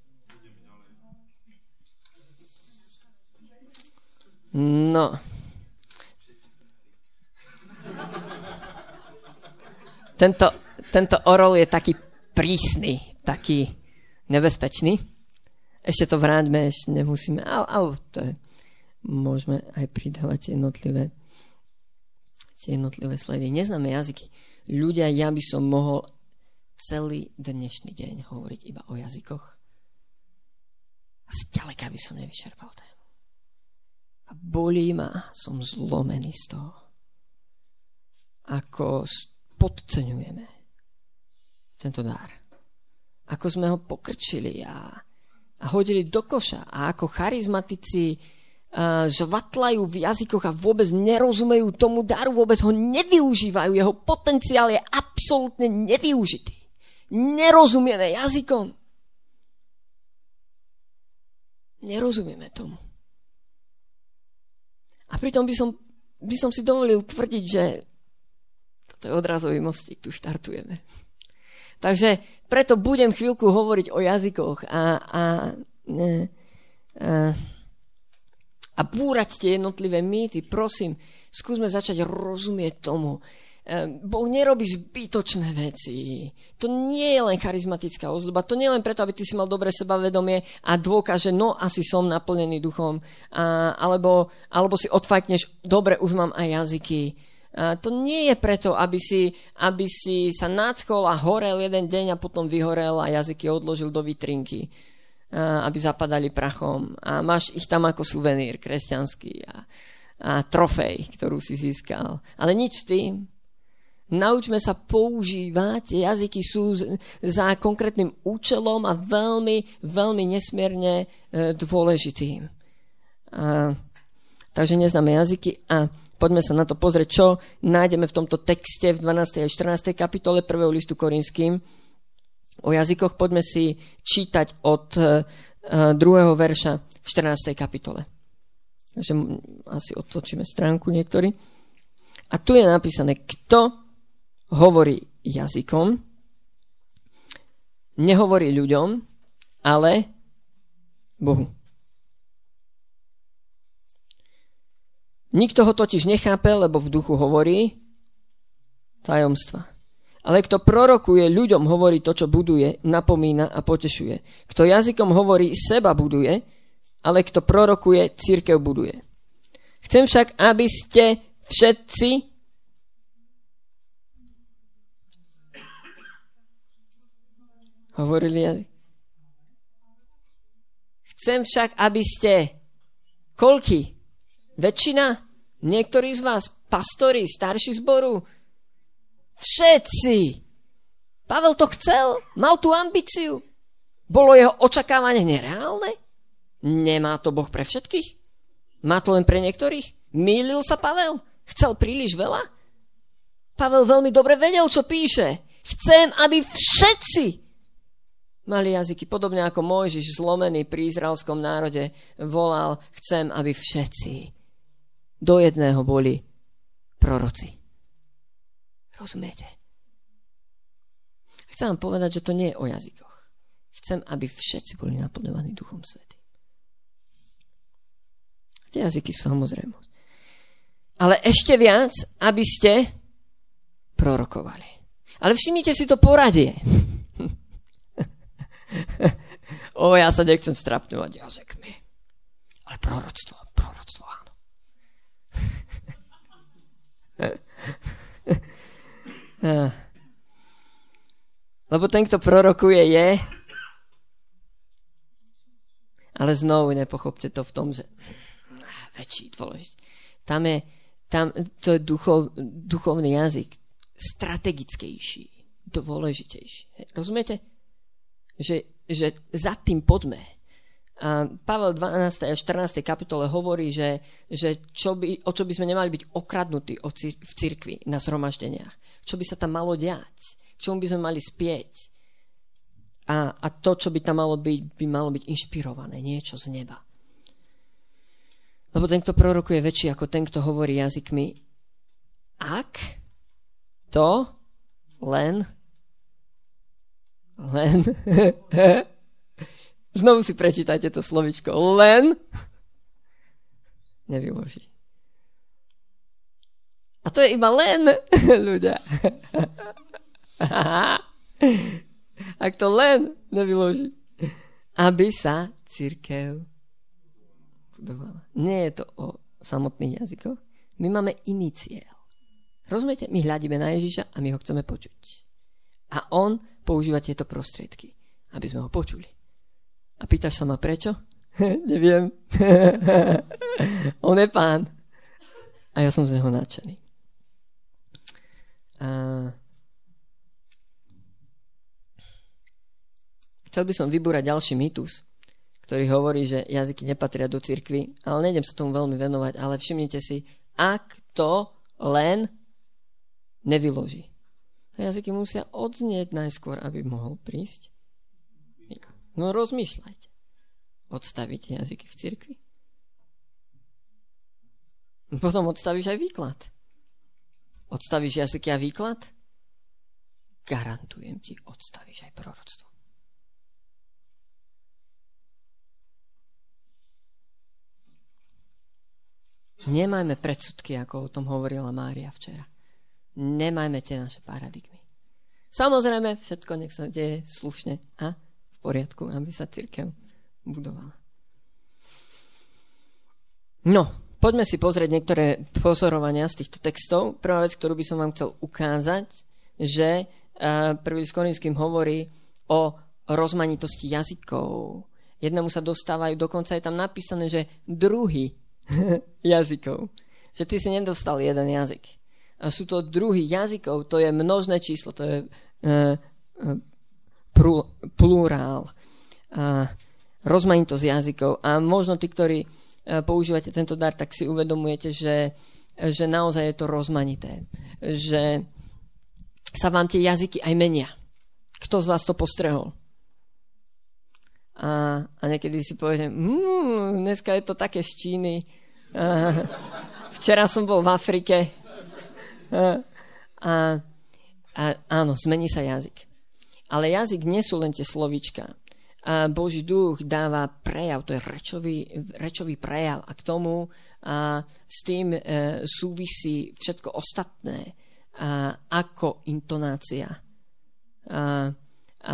No. Tento, tento orol je taký prísny, taký nebezpečný. Ešte to vráťme, ešte nemusíme, ale, ale to je, môžeme aj pridávať jednotlivé, jednotlivé sledy. Neznáme jazyky. Ľudia, ja by som mohol celý dnešný deň hovoriť iba o jazykoch. A zďaleka by som nevyčerpal tému. A bolí ma, som zlomený z toho. Ako podceňujeme tento dar. Ako sme ho pokrčili a, a hodili do koša. A ako charizmatici a, žvatlajú v jazykoch a vôbec nerozumejú tomu daru, vôbec ho nevyužívajú. Jeho potenciál je absolútne nevyužitý. Nerozumieme jazykom. Nerozumieme tomu. A pritom by som, by som si dovolil tvrdiť, že to je odrazový mostík, tu štartujeme. Takže preto budem chvíľku hovoriť o jazykoch a, a, a, a búrať tie jednotlivé mýty. Prosím, skúsme začať rozumieť tomu. Boh nerobí zbytočné veci. To nie je len charizmatická ozdoba. To nie je len preto, aby ty si mal dobré sebavedomie a dôkaz, že no, asi som naplnený duchom. A, alebo, alebo si odfajkneš, dobre, už mám aj jazyky. A to nie je preto, aby si, aby si sa nadchol a horel jeden deň a potom vyhorel a jazyky odložil do vitrinky, a aby zapadali prachom. A máš ich tam ako suvenír kresťanský a, a trofej, ktorú si získal. Ale nič tým. Naučme sa používať. Jazyky sú za konkrétnym účelom a veľmi, veľmi nesmierne e, dôležitým. A, takže neznáme jazyky a poďme sa na to pozrieť, čo nájdeme v tomto texte v dvanástej a štrnástej kapitole prvého listu Korinským o jazykoch. Poďme si čítať od uh, druhého verša v štrnástej kapitole. Takže asi otočíme stránku niektorí. A tu je napísané, kto hovorí jazykom, nehovorí ľuďom, ale Bohu. Nikto ho totiž nechápe, lebo v duchu hovorí tajomstva. Ale kto prorokuje, ľuďom hovorí to, čo buduje, napomína a potešuje. Kto jazykom hovorí, seba buduje, ale kto prorokuje, cirkev buduje. Chcem však, aby ste všetci hovorili jazyk. Chcem však, aby ste koľky? Väčšina? Niektorí z vás? Pastori? Starší zboru? Všetci! Pavel to chcel? Mal tú ambíciu? Bolo jeho očakávanie nereálne? Nemá to Boh pre všetkých? Má to len pre niektorých? Mýlil sa Pavel? Chcel príliš veľa? Pavel veľmi dobre vedel, čo píše. Chcem, aby všetci mali jazyky. Podobne ako Mojžiš zlomený pri izraelskom národe volal, chcem, aby všetci do jedného boli proroci. Rozumiete? Chcem vám povedať, že to nie je o jazykoch. Chcem, aby všetci boli naplňovaní Duchom Svätým. Tie jazyky sú samozrejmosť. Ale ešte viac, aby ste prorokovali. Ale všimnite si to poradie. O, ja sa nechcem strapňovať jazykmi. Ale proroctvo, proroctvo, áno. Lebo ten, kto prorokuje, je... Ale znovu nepochopte to v tom, že väčší, dôležitý. Tam je, tam, to je duchov, duchovný jazyk, strategickejší, dôležitejší. Hej, rozumiete? Že, že za tým poďme. A Pavel v dvanástej a štrnástej kapitole hovorí, že, že čo by, o čo by sme nemali byť okradnutí v cirkvi na zhromaždeniach. Čo by sa tam malo diať. Čomu by sme mali spieť. A, a to, čo by tam malo byť, by malo byť inšpirované. Niečo z neba. Lebo ten, kto prorokuje, je väčší ako ten, kto hovorí jazykmi. Ak to len len znovu si prečítajte to slovičko. Len nevyloží. A to je iba len, ľudia. Ak to len nevyloží. Aby sa cirkev budovala. Nie je to o samotných jazykoch. My máme iný cieľ. Rozumiete? My hľadíme na Ježiša a my ho chceme počuť. A on používa tieto prostriedky, aby sme ho počuli. A pýtaš sa ma prečo? Neviem. On je pán. A ja som z neho nadšený. A... Chcel by som vybúrať ďalší mýtus, ktorý hovorí, že jazyky nepatria do cirkvi, ale nejdem sa tomu veľmi venovať, ale všimnite si, ak to len nevyloží. Jazyky musia odznieť najskôr, aby mohol prísť. No rozmýšľajte. Odstavíte jazyky v cirkvi. Potom odstavíš aj výklad. Odstavíš jazyky a výklad? Garantujem ti, odstavíš aj proroctvo. Nemajme predsudky, ako o tom hovorila Mária včera. Nemajme tie naše paradigmy. Samozrejme, všetko nech sa deje slušne a v poriadku, aby sa cirkev budovala. No, poďme si pozrieť niektoré pozorovania z týchto textov. Prvá vec, ktorú by som vám chcel ukázať, že prvý s Korinským hovorí o rozmanitosti jazykov. Jednému sa dostávajú, dokonca je tam napísané, že druhý jazykov. Že ty si nedostal jeden jazyk. A sú to druhy jazykov, to je množné číslo, to je uh, uh, plurál. Uh, rozmanitosť jazykov. A možno tí, ktorí uh, používate tento dar, tak si uvedomujete, že, že naozaj je to rozmanité. Že sa vám tie jazyky aj menia. Kto z vás to postrehol? A, a niekedy si poviete, mmm, dneska je to také z Číny. A, včera som bol v Afrike. A, a, a áno, zmení sa jazyk. Ale jazyk nie sú len tie slovíčka. A Boží duch dáva prejav, to je rečový, rečový prejav. A k tomu a, s tým e, súvisí všetko ostatné. A, ako intonácia. A, a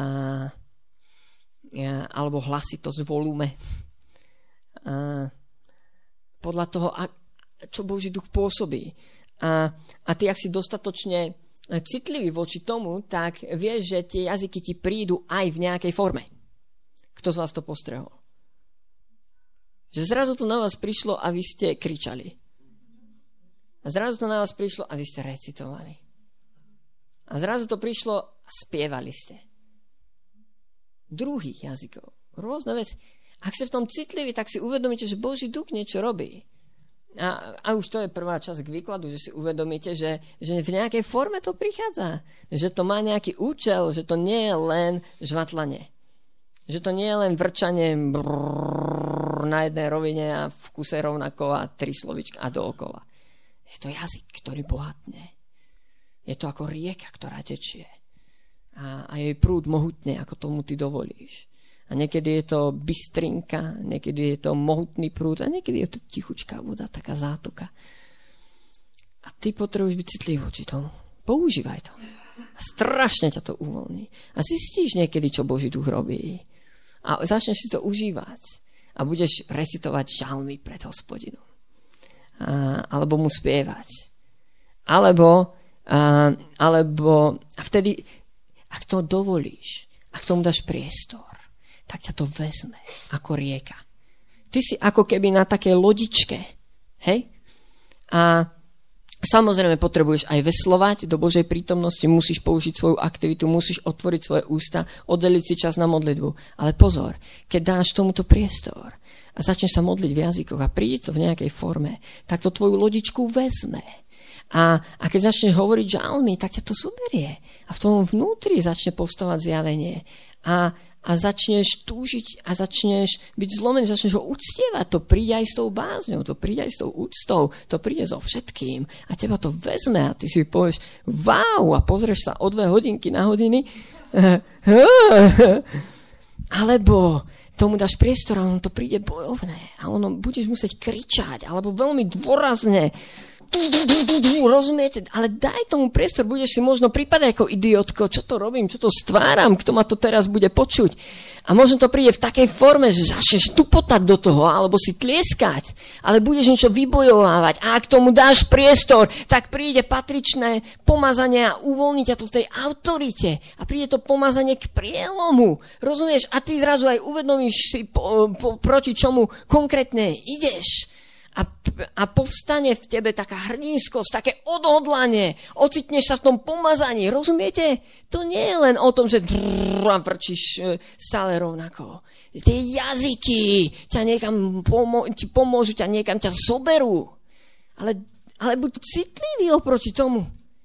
alebo hlasitosť, volume. A podľa toho, čo Boží duch pôsobí. A, a ty, ak si dostatočne citlivý voči tomu, tak vieš, že tie jazyky ti prídu aj v nejakej forme. Kto z vás to postrehol? Že zrazu to na vás prišlo a vy ste kričali. A zrazu to na vás prišlo a vy ste recitovali. A zrazu to prišlo a spievali ste. Druhých jazykov. Rôzne veci. Ak ste v tom citliví, tak si uvedomíte, že Boží duch niečo robí. A, a už to je prvá časť k výkladu, že si uvedomíte, že, že v nejakej forme to prichádza. Že to má nejaký účel, že to nie je len žvatlanie. Že to nie je len vrčanie brrr, na jednej rovine a v kuse rovnako a tri slovička a dookola. Je to jazyk, ktorý bohatne. Je to ako rieka, ktorá tečie. A, a jej prúd mohutne, ako tomu ty dovolíš. A niekedy je to bystrinka, niekedy je to mohutný prúd a niekedy je to tichučká voda, taká zátoka. A ty potrebuješ byť citlivý voči tomu. Používaj to. A strašne ťa to uvoľní. A zistíš niekedy, čo Boží duch robí. A začneš si to užívať. A budeš recitovať žalmy pred Hospodinom. A, alebo mu spievať. Alebo, a, alebo a vtedy, ak to dovolíš, ak tomu dáš priestor, tak ťa to vezme ako rieka. Ty si ako keby na takej lodičke. Hej? A samozrejme potrebuješ aj veslovať do Božej prítomnosti, musíš použiť svoju aktivitu, musíš otvoriť svoje ústa, oddeliť si čas na modlitbu. Ale pozor, keď dáš tomuto priestor a začneš sa modliť v jazykoch a príde to v nejakej forme, tak to tvoju lodičku vezme. A, a keď začneš hovoriť žalmy, tak ťa to zoberie. A v tvojom vnútri začne povstávať zjavenie. A a začneš túžiť a začneš byť zlomený, začneš ho uctievať. To príde aj s tou bázňou, to príde aj s tou úctou, to príde so všetkým a teba to vezme a ty si povieš wow a pozrieš sa o dve hodinky na hodiny alebo tomu dáš priestor a ono to príde bojovné a ono budeš musieť kričať alebo veľmi dôrazne rozumiete, ale daj tomu priestor, budeš si možno pripadať ako idiotko, čo to robím, čo to stváram, kto ma to teraz bude počuť. A možno to príde v takej forme, že začneš tupotať do toho, alebo si tlieskať, ale budeš niečo vybojovávať. A ak tomu dáš priestor, tak príde patričné pomazanie a uvoľní ťa to v tej autorite. A príde to pomazanie k prielomu. Rozumieš? A ty zrazu aj uvedomíš si, po, po, proti čomu konkrétne ideš. A, a povstane v tebe taká hrdinskosť, také odhodlanie, ocitneš sa v tom pomazaní, rozumiete? To nie je len o tom, že drrr, vrčíš stále rovnako. Tie jazyky ťa niekam pomo- ti pomôžu, ťa niekam ťa zoberú. Ale, ale buď citlivý oproti tomu.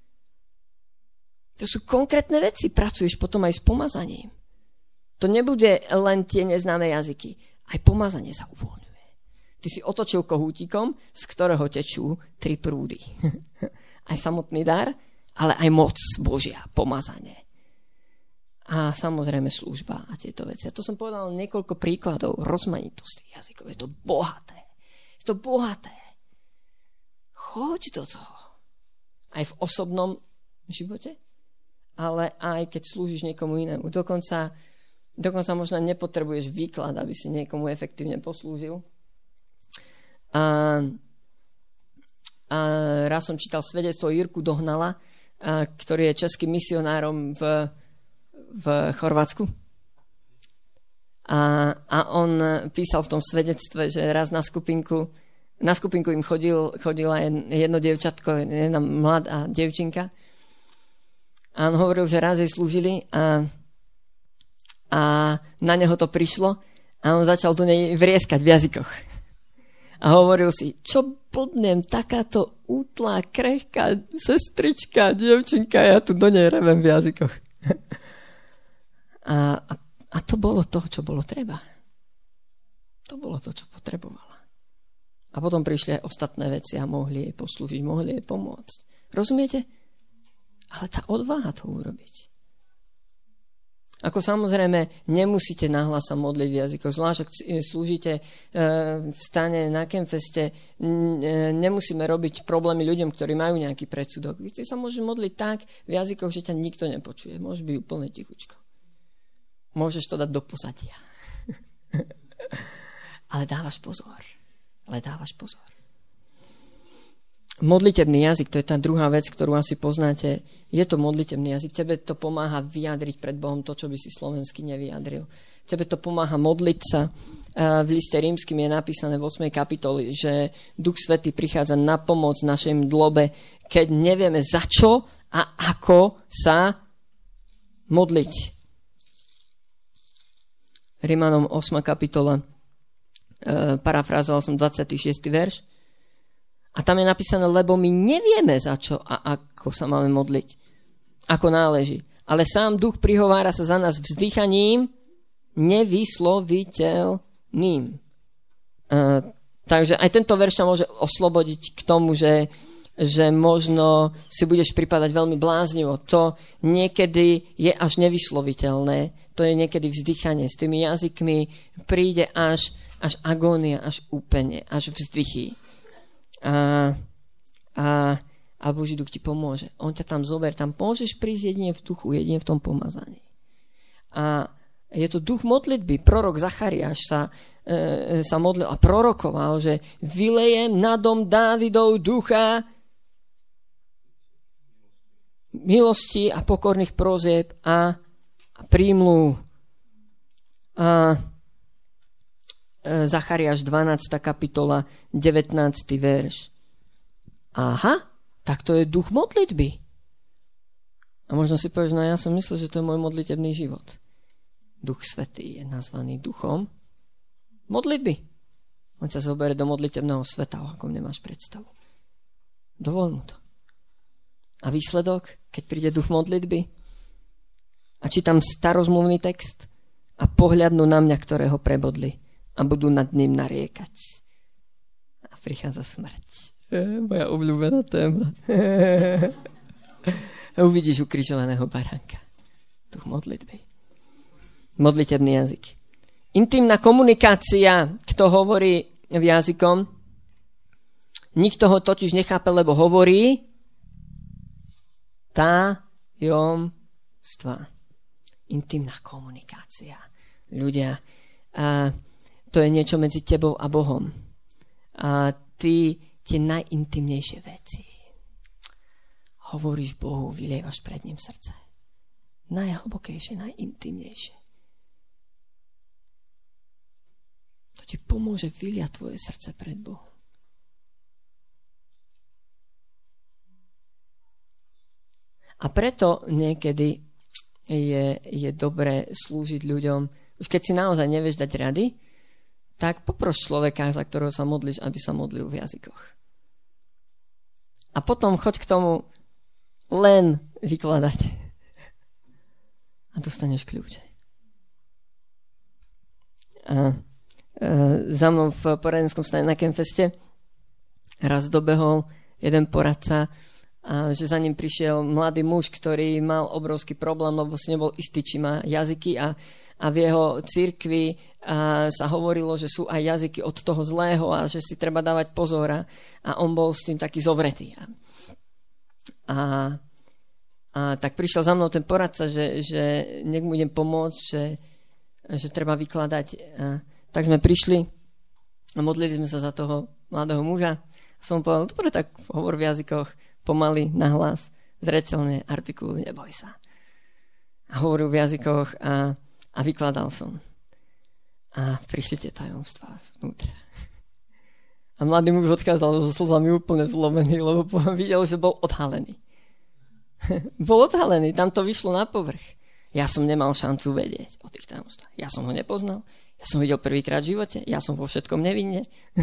To sú konkrétne veci, pracuješ potom aj s pomazaním. To nebude len tie neznáme jazyky, aj pomazanie sa uvoľňuje. Ty si otočil kohútikom, z ktorého tečú tri prúdy. Aj samotný dar, ale aj moc Božia, pomazanie. A samozrejme služba a tieto veci. A to som povedal niekoľko príkladov rozmanitosti jazykov. Je to bohaté. Je to bohaté. Choď do toho. Aj v osobnom živote, ale aj keď slúžiš niekomu inému. Dokonca, dokonca možno nepotrebuješ výklad, aby si niekomu efektívne poslúžil. A, a raz som čítal svedectvo Jirku Dohnala, a, ktorý je českým misionárom v, v Chorvátsku. A, a on písal v tom svedectve, že raz na skupinku, na skupinku im chodil, chodila jedno dievčatko, jedna mladá dievčinka. A on hovoril, že raz jej slúžili a, a na neho to prišlo a on začal do nej vrieskať v jazykoch. A hovoril si, čo blbnem, takáto útlá, krehká sestrička, dievčinka, ja tu do nej revem v jazykoch. A, a, a to bolo to, čo bolo treba. To bolo to, čo potrebovala. A potom prišli aj ostatné veci a mohli jej poslúžiť, mohli jej pomôcť. Rozumiete? Ale tá odvaha to urobiť. Ako samozrejme, nemusíte nahlas sa modliť v jazykoch, zvlášť ak slúžite e, v stane na Campfeste, n- nemusíme robiť problémy ľuďom, ktorí majú nejaký predsudok. Vy sa môžeš modliť tak v jazykoch, že ťa nikto nepočuje. Môžeš byť úplne tichučko. Môžeš to dať do pozadia. Ale dávaš pozor. Ale dávaš pozor. Modlitebný jazyk, to je tá druhá vec, ktorú asi poznáte. Je to modlitebný jazyk. Tebe to pomáha vyjadriť pred Bohom to, čo by si slovensky nevyjadril. Tebe to pomáha modliť sa. V liste Rímskym je napísané v ôsmej kapitoli, že Duch Svätý prichádza na pomoc našej mdlobe, keď nevieme za čo a ako sa modliť. Rímanom ôsma kapitola, parafrázoval som dvadsiaty šiesty verš. A tam je napísané, lebo my nevieme za čo a ako sa máme modliť. Ako náleží. Ale sám duch prihovára sa za nás vzdychaním nevysloviteľným. Uh, takže aj tento verš sa môže oslobodiť k tomu, že, že možno si budeš pripadať veľmi bláznivo. To niekedy je až nevysloviteľné. To je niekedy vzdychanie. S tými jazykmi príde až, až agónia, až úplne, až vzdychy. A, a, a Boží duch ti pomôže. On ťa tam zober. Tam môžeš prísť jedine v duchu, jedine v tom pomazaní. A je to duch modlitby. Prorok Zachariáš sa, e, sa modlil a prorokoval, že vylejem na dom Dávidov ducha milosti a pokorných prozieb a, a príjmlu. A e, Zachariáš dvanásta kapitola devätnásty verš. Aha, tak to je duch modlitby. A možno si povieš, no ja som myslel, že to je môj modlitebný život. Duch Svätý je nazvaný duchom modlitby. On sa zoberie do modlitebného sveta, o akom nemáš predstavu. Dovol mu to. A výsledok, keď príde duch modlitby a čítam starozmluvný text a pohľadnú na mňa, ktorého prebodli a budú nad ním nariekať. A prichádza smrť. E, moja obľúbená téma. A uvidíš ukrižovaného baránka. Duch modlitby. Modlitebný jazyk. Intimná komunikácia, kto hovorí v jazykom, nikto ho totiž nechápe, lebo hovorí tajomstva. Intimná komunikácia. Ľudia, a to je niečo medzi tebou a Bohom. A ty tie najintimnejšie veci hovoríš Bohu, vylievaš pred ním srdce. Najhlbokejšie, najintimnejšie. To ti pomôže vyliať tvoje srdce pred Bohom. A preto niekedy je, je dobré slúžiť ľuďom. Už keď si naozaj nevieš dať rady, tak popros človeka, za ktorého sa modlíš, aby sa modlil v jazykoch. A potom choď k tomu len vykladať. A dostaneš kľúče. A za mnou v poradenskom stane na Campfeste raz dobehol jeden poradca, a že za ním prišiel mladý muž, ktorý mal obrovský problém, lebo si nebol istý, či má jazyky a, a v jeho cirkvi a sa hovorilo, že sú aj jazyky od toho zlého a že si treba dávať pozor a, a on bol s tým taký zovretý. A, a, a tak prišiel za mnou ten poradca, že, že nech mu idem pomôcť, že, že treba vykladať. A, tak sme prišli a modlili sme sa za toho mladého muža. A som povedal, dobre, tak hovor v jazykoch, pomaly, nahlas, zreteľne, artikuluj, neboj sa. A hovoril v jazykoch a, a vykladal som. A prišli tie tajomstvá vnútra. A mladý muž odchádzal so slzami úplne zlomený, lebo videl, že bol odhalený. Bol odhalený, tam to vyšlo na povrch. Ja som nemal šancu vedieť o tých tajomstvách. Ja som ho nepoznal. Ja som videl prvýkrát v živote. Ja som vo všetkom nevinne.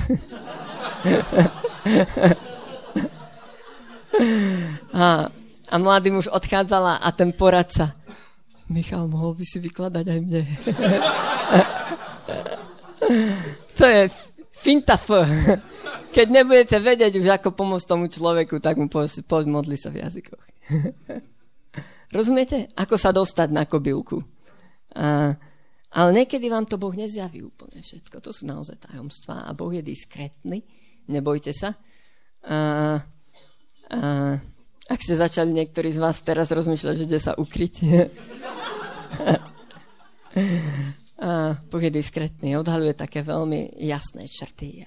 a, a mladý muž odchádzala a ten poradca. Michal, mohol by si vykladať aj mne. To je finta f. Keď nebudete vedieť už, ako pomôcť tomu človeku, tak mu poď, poď modli sa v jazykoch. Rozumiete? Ako sa dostať na kobylku. A Ale niekedy vám to Boh nezjaví úplne všetko. To sú naozaj tajomstvá. A Boh je diskrétny. Nebojte sa. A, a, ak ste začali niektorí z vás teraz rozmýšľať, že kde sa ukryť. A Boh je diskrétny. Odhaľuje také veľmi jasné črty.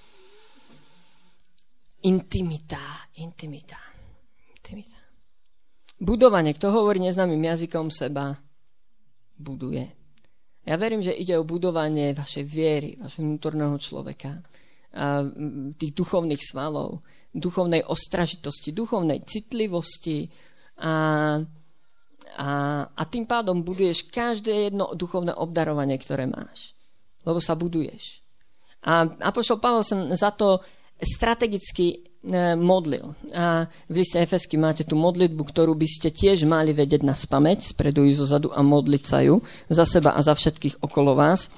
Intimita. Intimita. Intimita. Budovanie. Kto hovorí neznámym jazykom, seba buduje. Ja verím, že ide o budovanie vašej viery, vašho vnútorného človeka, a tých duchovných svalov, duchovnej ostražitosti, duchovnej citlivosti a, a, a tým pádom buduješ každé jedno duchovné obdarovanie, ktoré máš. Lebo sa buduješ. A apoštol Pavel sa za to strategicky modlil. A v liste Efeským máte tú modlitbu, ktorú by ste tiež mali vedieť na spamäť, spredu i zozadu a modliť sa ju za seba a za všetkých okolo vás.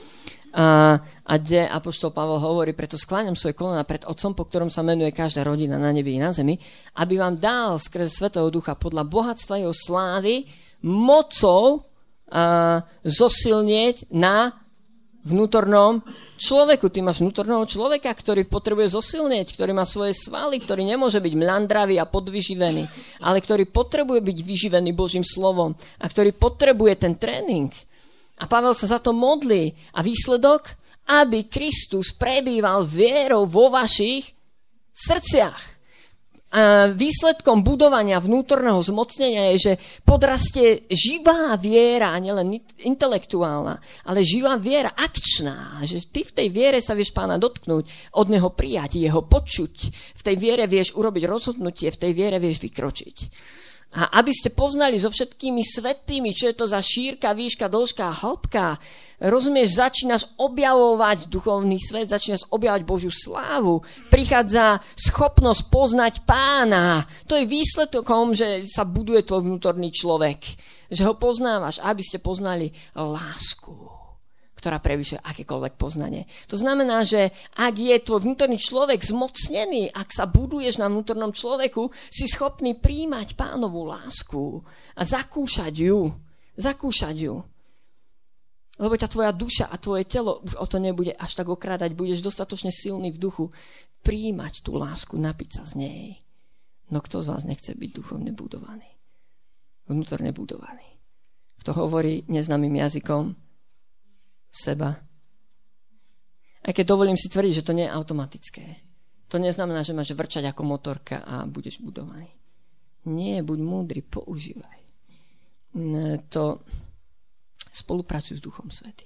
A, a kde apoštol Pavel hovorí, preto skláňam svoje kolena pred Otcom, po ktorom sa menuje každá rodina na nebi i na zemi, aby vám dal skrze Svätého Ducha podľa bohatstva jeho slávy mocou a, zosilnieť na vnútornom človeku. Ty máš vnútorného človeka, ktorý potrebuje zosilnieť, ktorý má svoje svaly, ktorý nemôže byť mlandravý a podvyživený, ale ktorý potrebuje byť vyživený Božím slovom a ktorý potrebuje ten tréning. A Pavel sa za to modlí. A výsledok? Aby Kristus prebýval vierou vo vašich srdciach. A výsledkom budovania vnútorného zmocnenia je, že podrastie živá viera, nielen intelektuálna, ale živá viera, akčná. Že ty v tej viere sa vieš Pána dotknúť, od neho prijať, jeho počuť. V tej viere vieš urobiť rozhodnutie, v tej viere vieš vykročiť. A aby ste poznali so všetkými svätými, čo je to za šírka, výška, dĺžka a hĺbka, rozumieš, začínaš objavovať duchovný svet, začínaš objavovať Božiu slávu, prichádza schopnosť poznať Pána. To je výsledkom, že sa buduje tvoj vnútorný človek, že ho poznávaš, aby ste poznali lásku, ktorá prevyšuje akékoľvek poznanie. To znamená, že ak je tvoj vnútorný človek zmocnený, ak sa buduješ na vnútornom človeku, si schopný príjmať Pánovú lásku a zakúšať ju. Zakúšať ju. Lebo ťa tvoja duša a tvoje telo už o to nebude až tak okrádať. Budeš dostatočne silný v duchu príjmať tú lásku, napiť sa z nej. No kto z vás nechce byť duchovne budovaný? Vnútorne budovaný. Kto hovorí neznámym jazykom seba. Aj keď dovolím si tvrdiť, že to nie je automatické. To neznamená, že máš vrčať ako motorka a budeš budovaný. Nie, buď múdry, používaj. To spolupracuj s Duchom Svätým.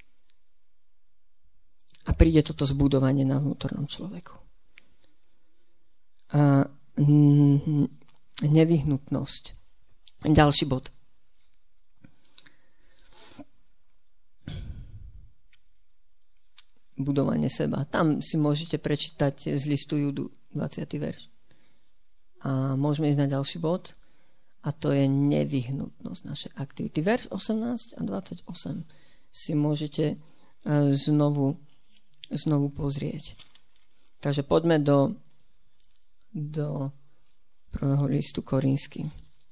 A príde toto zbudovanie na vnútornom človeku. A nevyhnutnosť. Ďalší bod. Budovanie seba. Tam si môžete prečítať z listu Judu dvadsiaty verš. A môžeme ísť na ďalší bod. A to je nevyhnutnosť našej aktivity. Verš osemnásť a dvadsaťosem si môžete znovu, znovu pozrieť. Takže poďme do, do prvého listu Korínskym.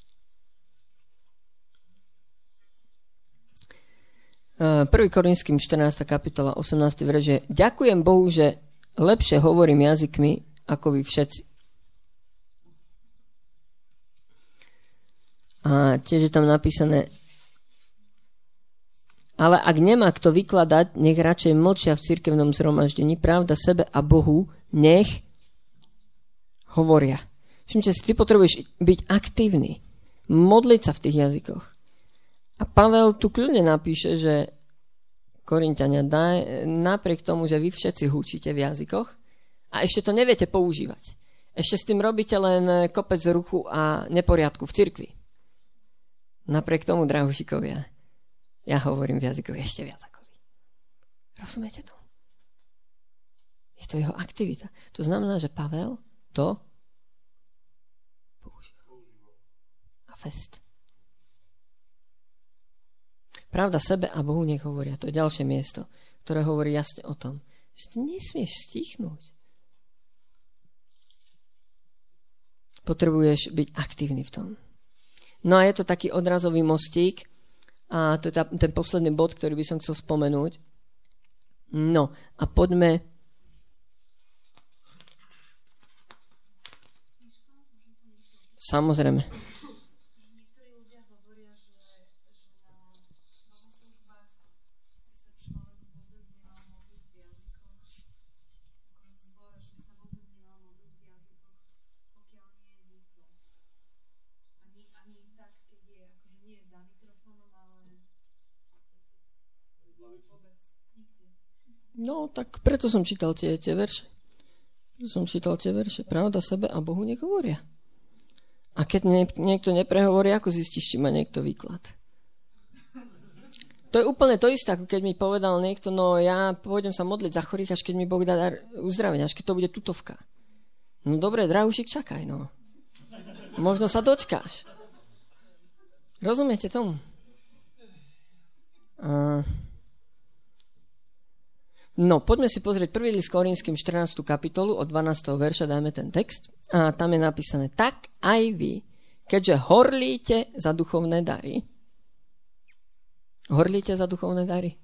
prvý Korínskym štrnásta kapitola osemnásty verš, že ďakujem Bohu, že lepšie hovorím jazykmi ako vy všetci. A tiež je tam napísané, ale ak nemá kto vykladať, nech radšej mlčia v cirkevnom zhromaždení, pravda sebe a Bohu, nech hovoria. Všimte si, ty potrebuješ byť aktívny, modliť sa v tých jazykoch. A Pavel tu kľudne napíše, že Korinťania, daj, napriek tomu, že vy všetci húčite v jazykoch a ešte to neviete používať. Ešte s tým robíte len kopec ruchu a neporiadku v cirkvi. Napriek tomu, drahušikovia, ja hovorím v jazykoch ešte viac ako vy. Rozumiete to? Je to jeho aktivita. To znamená, že Pavel to používa. A fest. Pravda sebe a Bohu nech hovoria. To je ďalšie miesto, ktoré hovorí jasne o tom, že ty nesmieš stichnúť. Potrebuješ byť aktívny v tom. No a je to taký odrazový mostík a to je tá, ten posledný bod, ktorý by som chcel spomenúť. No a poďme samozrejme. No, tak preto som čítal tie, tie verše. Preto som čítal tie verše. Pravda sebe a Bohu nech hovoria. A keď nie, niekto neprehovorí, ako zistíš, či má niekto výklad? To je úplne to isté, ako keď mi povedal niekto, no ja pôjdem sa modliť za chorých, až keď mi Boh dá dar uzdravenia, až keď to bude tutovka. No dobre, drahušik, čakaj, no. Možno sa dočkáš. Rozumiete tomu? A... No, poďme si pozrieť prvý list Korinským štrnástu kapitolu od dvanásteho verša, dajme ten text. A tam je napísané, tak aj vy, keďže horlíte za duchovné dary. Horlíte za duchovné dary?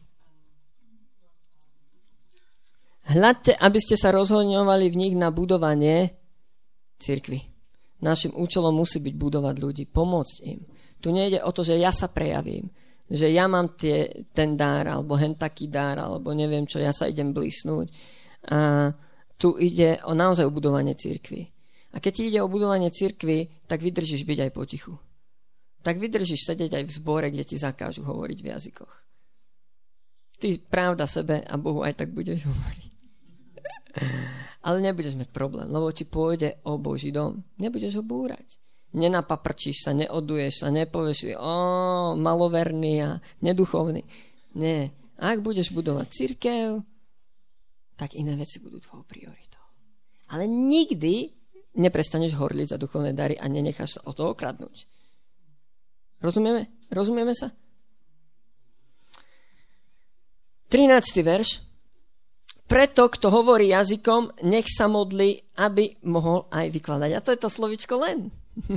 Hľadte, aby ste sa rozhodňovali v nich na budovanie cirkvi. Našim účelom musí byť budovať ľudí, pomôcť im. Tu nejde o to, že ja sa prejavím, že ja mám tie, ten dar, alebo hen taký dar, alebo neviem čo, ja sa idem blísnuť. A tu ide o naozaj o budovanie cirkvi. A keď ti ide o budovanie cirkvi, tak vydržíš byť aj potichu. Tak vydržíš sedieť aj v zbore, kde ti zakážu hovoriť v jazykoch. Ty pravda sebe a Bohu aj tak budeš hovoriť. Ale nebudeš mať problém, lebo ti pôjde o Boží dom. Nebudeš ho búrať. Nenapaprčíš sa, neoduješ sa, nepovieš si, o, maloverný a neduchovný. Nie. Ak budeš budovať cirkev, tak iné veci budú tvojou prioritou. Ale nikdy neprestaneš horliť za duchovné dary a nenecháš sa o to okradnúť. Rozumieme? Rozumieme sa? trinácty verš. Preto, kto hovorí jazykom, nech sa modlí, aby mohol aj vykladať. A to je to slovičko len.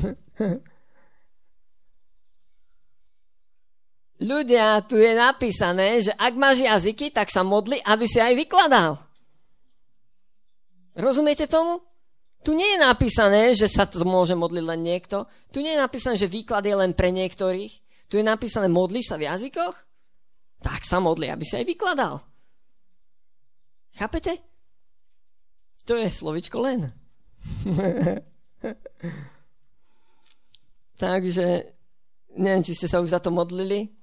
Ľudia, tu je napísané, že ak máš jazyky, tak sa modli, aby si aj vykladal. Rozumiete tomu? Tu nie je napísané, že sa to môže modliť len niekto. Tu nie je napísané, že výklad je len pre niektorých. Tu je napísané, modlíš sa v jazykoch? Tak sa modli, aby si aj vykladal. Chápete? To je slovičko len. Takže neviem, či ste sa už za to modlili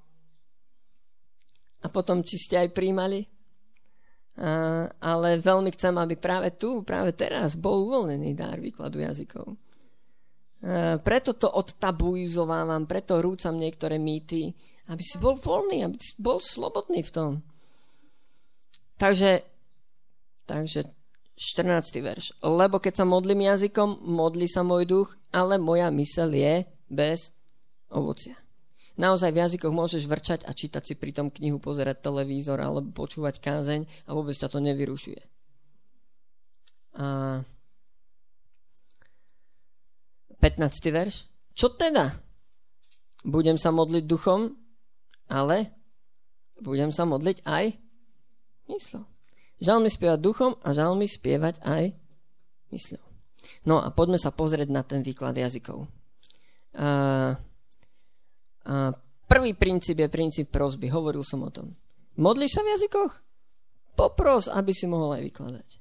a potom, či ste aj prijímali. A, ale veľmi chcem, aby práve tu, práve teraz bol uvoľnený dar výkladu jazykov. A preto to odtabuizovávam, preto rúcam niektoré mýty, aby si bol voľný, aby si bol slobodný v tom. Takže, takže štrnásty verš. Lebo keď sa modlím jazykom, modlí sa môj duch, ale moja myseľ je bez ovocia. Naozaj v jazykoch môžeš vrčať a čítať si pritom knihu, pozerať televízor alebo počúvať kázeň a vôbec ťa to nevyrušuje. A pätnásty verš. Čo teda? Budem sa modliť duchom, ale budem sa modliť aj mysľou. Žalmy spievať duchom a žalmy spievať aj mysľou. No a poďme sa pozrieť na ten výklad jazykov. A, a prvý princíp je princíp prosby. Hovoril som o tom. Modlíš sa v jazykoch? Popros, aby si mohol aj vykladať.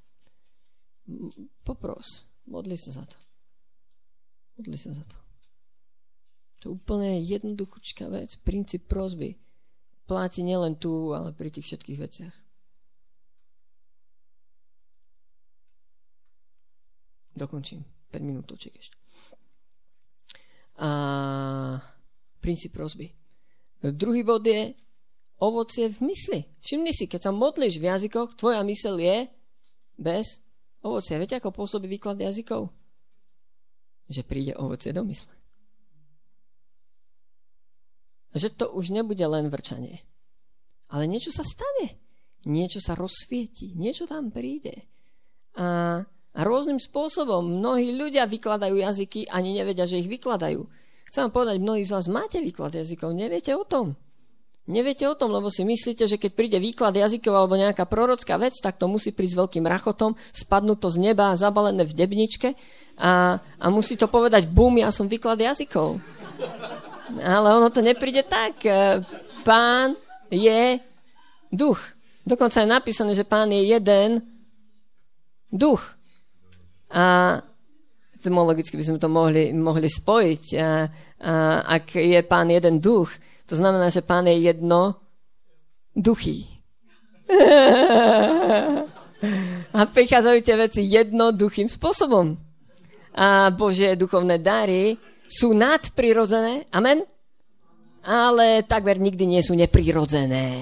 Popros. Modli sa za to. Modli sa za to. To je úplne jednoduchúčka vec. Princíp prosby. Platí nielen tu, ale pri tých všetkých veciach. Dokončím. päť minútočiek ešte. A princíp prosby. Druhý bod je ovocie v mysli. Všimni si, keď sa modlíš v jazykoch, tvoja myseľ je bez ovocia. Viete, ako pôsobí výklad jazykov? Že príde ovocie do mysle. Že to už nebude len vrčanie. Ale niečo sa stane. Niečo sa rozsvieti. Niečo tam príde. A, a rôznym spôsobom mnohí ľudia vykladajú jazyky, ani nevedia, že ich vykladajú. Chcem vám povedať, mnohí z vás máte výklad jazykov. Neviete o tom. Neviete o tom, lebo si myslíte, že keď príde výklad jazykov alebo nejaká prorocká vec, tak to musí prísť s veľkým rachotom, spadnúť to z neba, zabalené v debničke a, a musí to povedať, bum, ja som výklad jazykov. Ale ono to nepríde tak. Pán je duch. Dokonca je napísané, že Pán je jeden duch. A etymologicky by sme to mohli, mohli spojiť. A, a ak je Pán jeden duch, to znamená, že Pán je jedno duchý. A prichádzajú tie veci jednoduchým spôsobom. A Božie duchovné dary sú nadprirodzené, amen? Ale takmer nikdy nie sú neprirodzené.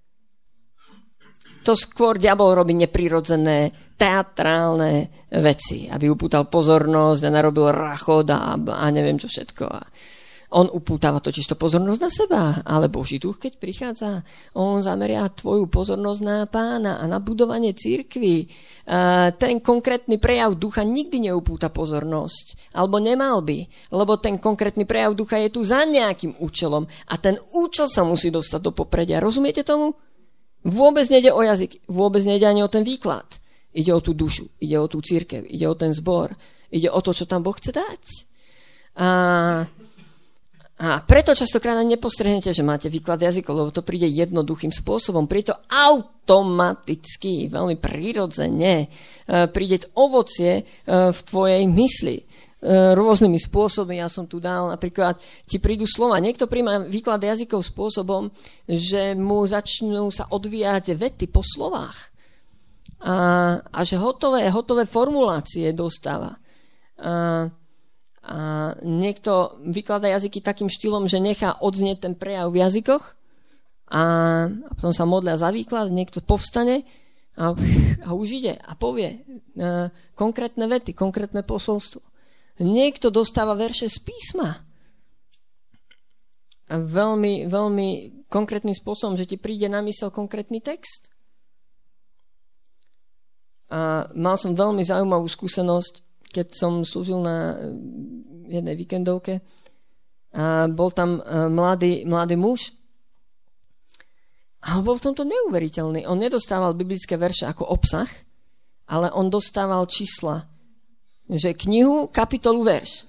To skôr diabol robí neprirodzené, teatrálne veci, aby upútal pozornosť a narobil rachot a, a neviem čo všetko. A On upútava totiž to pozornosť na seba, ale Boží duch, keď prichádza, on zameria tvoju pozornosť na Pána a na budovanie cirkvi. Ten konkrétny prejav ducha nikdy neupúta pozornosť, alebo nemal by, lebo ten konkrétny prejav ducha je tu za nejakým účelom a ten účel sa musí dostať do popredia. Rozumiete tomu? Vôbec nejde o jazyk, vôbec nejde ani o ten výklad. Ide o tú dušu, ide o tú cirkev, ide o ten zbor, ide o to, čo tam Boh chce dať. A... A preto častokrát nepostrehnete, že máte výklad jazykov, lebo to príde jednoduchým spôsobom. Príde to automaticky, veľmi prirodzene. Príde ovocie v tvojej mysli. Rôznymi spôsobmi. Ja som tu dal, napríklad ti prídu slova. Niekto príjma výklad jazykov spôsobom, že mu začnú sa odvíjať vety po slovách. A, a že hotové, hotové formulácie dostáva. A A niekto vykladá jazyky takým štýlom, že nechá odznieť ten prejav v jazykoch a, a potom sa modlia za výklad, niekto povstane a, a už ide a povie a, konkrétne vety, konkrétne posolstvo. Niekto dostáva verše z písma. A veľmi, veľmi konkrétnym spôsobom, že ti príde na mysel konkrétny text. A mal som veľmi zaujímavú skúsenosť, keď som slúžil na jednej víkendovke a bol tam mladý, mladý muž a bol v tomto neuveriteľný. On nedostával biblické verše ako obsah, ale on dostával čísla, že knihu, kapitolu, verš.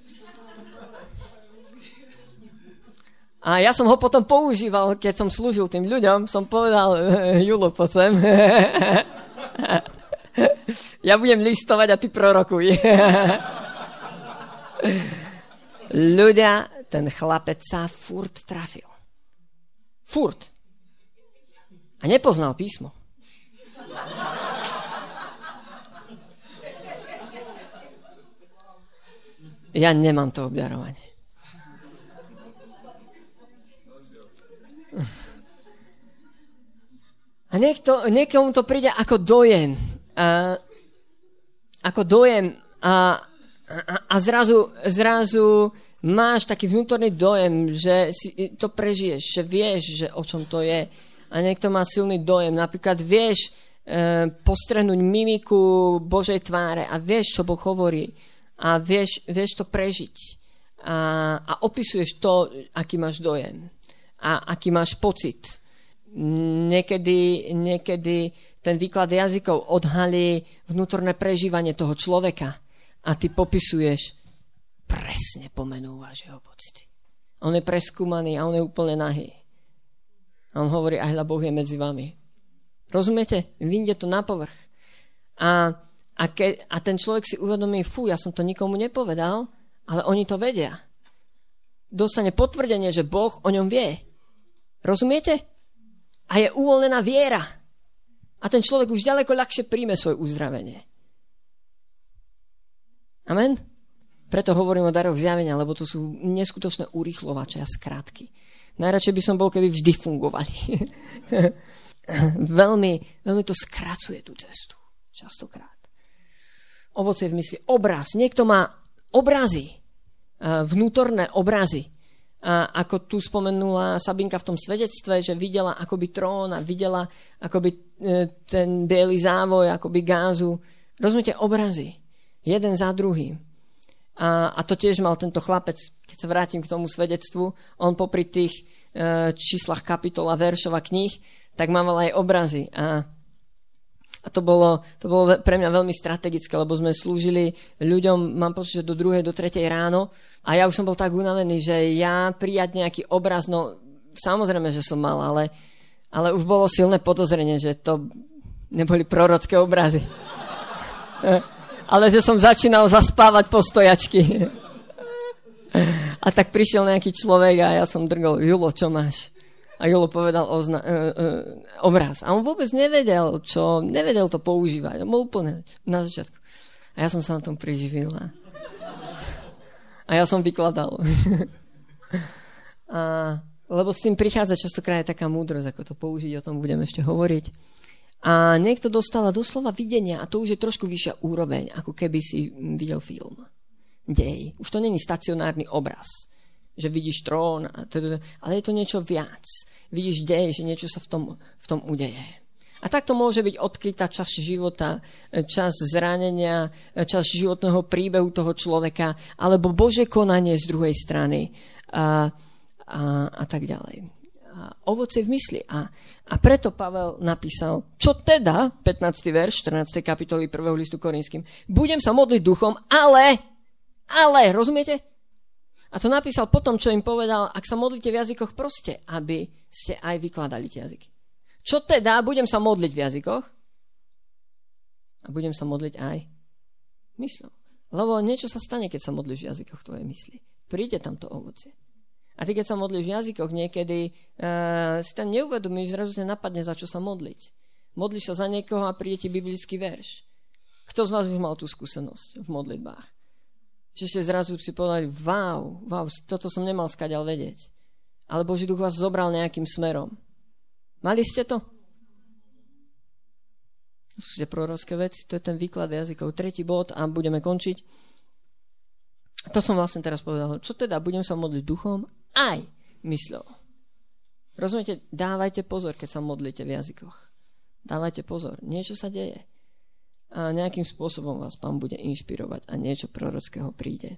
A ja som ho potom používal, keď som slúžil tým ľuďom, som povedal, Julo, poď sem. Ja budem listovať a ty prorokuj. Ľudia, ten chlapec sa furt trafil. Furt. A nepoznal písmo. Ja nemám to obdarovanie. A niekto, niekomu to príde ako dojem. A, ako dojem a, a, a zrazu, zrazu máš taký vnútorný dojem, že si to prežiješ, že vieš, že o čom to je. A niekto má silný dojem. Napríklad vieš e, postrehnúť mimiku Božej tváre a vieš, čo Boh hovorí. A vieš, vieš to prežiť. A, a opisuješ to, aký máš dojem. A aký máš pocit. Niekedy, niekedy ten výklad jazykov odhalí vnútorné prežívanie toho človeka a ty popisuješ, presne pomenúvaš jeho pocity. On je preskúmaný a on je úplne nahý. A on hovorí, aj Boh je medzi vami. Rozumiete? Vyjde to na povrch. A, a, ke, a ten človek si uvedomí, fú, ja som to nikomu nepovedal, ale oni to vedia. Dostane potvrdenie, že Boh o ňom vie. Rozumiete? A je uvoľnená viera. A ten človek už ďaleko ľahšie príjme svoje uzdravenie. Amen? Preto hovorím o daroch zjavenia, lebo to sú neskutočné urýchlovače a skrátky. Najradšej by som bol, keby vždy fungovali. veľmi, veľmi to skracuje tú cestu. Častokrát. Ovocie v mysli. Obraz. Niekto má obrazy. Vnútorné obrazy. A ako tu spomenula Sabinka v tom svedectve, že videla akoby trón a videla akoby ten biely závoj, akoby gázu. Rozumiete, obrazy. Jeden za druhým. A, a to tiež mal tento chlapec, keď sa vrátim k tomu svedectvu, on popri tých e, číslach kapitol a veršov a kníh, tak mal aj obrazy. A, a to bolo, to bolo pre mňa veľmi strategické, lebo sme slúžili ľuďom, mám pocit, že do druhej, do tretej ráno a ja už som bol tak unavený, že ja prijať nejaký obraz, no samozrejme, že som mal, ale, ale už bolo silné podozrenie, že to neboli prorocké obrazy. Ale že som začínal zaspávať po stojačky. A tak prišiel nejaký človek a ja som drgol, Julo, čo máš? A Julo povedal ozna- uh, uh, obraz. A on vôbec nevedel, čo, nevedel to používať. On bol úplne na začiatku. A ja som sa na tom priživil. A, a ja som vykladal. a, lebo s tým prichádza častokrát aj taká múdrosť, ako to použiť, o tom budeme ešte hovoriť. A niekto dostáva doslova videnia a to už je trošku vyššia úroveň, ako keby si videl film. Dej. Už to není stacionárny obraz. že vidíš trón, ale je to niečo viac. Vidíš dej, že niečo sa v tom, v tom udeje. A takto môže byť odkrytá časť života, časť zranenia, časť životného príbehu toho človeka, alebo Božie konanie z druhej strany a, a, a tak ďalej. A ovocie v mysli. A, a preto Pavel napísal, čo teda, pätnásty verš, štrnástej kapitoly prvého listu Korinským, budem sa modliť duchom, ale, ale, rozumiete? A to napísal potom, čo im povedal, ak sa modlíte v jazykoch, proste, aby ste aj vykladali tie jazyky. Čo teda, budem sa modliť v jazykoch a budem sa modliť aj myslou. Lebo niečo sa stane, keď sa modlíš v jazykoch tvojej mysli. Príde tam to ovocie. A ty, keď sa modlíš v jazykoch, niekedy uh, si tam neuvedomíš, zrazu ťa napadne, za čo sa modliť. Modlíš sa za niekoho a príde ti biblický verš. Kto z vás už mal tú skúsenosť v modlitbách? Že ste zrazu si povedali, wow, wow, toto som nemal skadiaľ vedieť. Ale Boží duch vás zobral nejakým smerom. Mali ste to? To sú tie prorocké veci, to je ten výklad jazykov. Tretí bod a budeme končiť. To som vlastne teraz povedal. Čo teda? Budem sa modliť duchom aj mysľou. Rozumiete? Dávajte pozor, keď sa modlíte v jazykoch. Dávajte pozor. Niečo sa deje. A nejakým spôsobom vás Pán bude inšpirovať a niečo prorockého príde.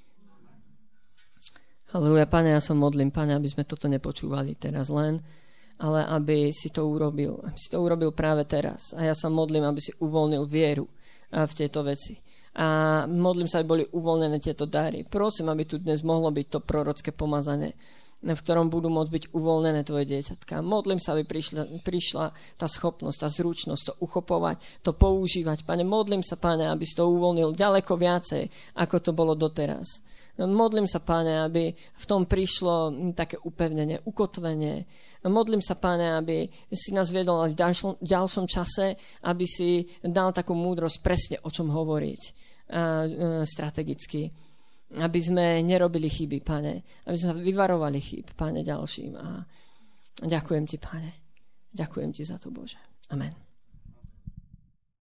Halleluja, Pane, ja sa modlím, Pane, aby sme toto nepočúvali teraz len, ale aby si to urobil. Aby si to urobil práve teraz. A ja sa modlím, aby si uvoľnil vieru v tieto veci. A modlím sa, aby boli uvoľnené tieto dary. Prosím, aby tu dnes mohlo byť to prorocké pomazanie, v ktorom budú môcť byť uvoľnené tvoje dieťatka. Modlím sa, aby prišla, prišla tá schopnosť, tá zručnosť, to uchopovať, to používať. Pane, modlím sa, Pane, aby si to uvoľnil ďaleko viacej, ako to bolo doteraz. Modlím sa, Pane, aby v tom prišlo také upevnenie, ukotvenie. Modlím sa, Pane, aby si nás viedol v ďalšom, ďalšom čase, aby si dal takú múdrosť presne, o čom hovoriť a, a, strategicky. Aby sme nerobili chyby, Pane. Aby sme sa vyvarovali chyb, Pane, ďalším. A ďakujem Ti, Pane. Ďakujem Ti za to, Bože. Amen.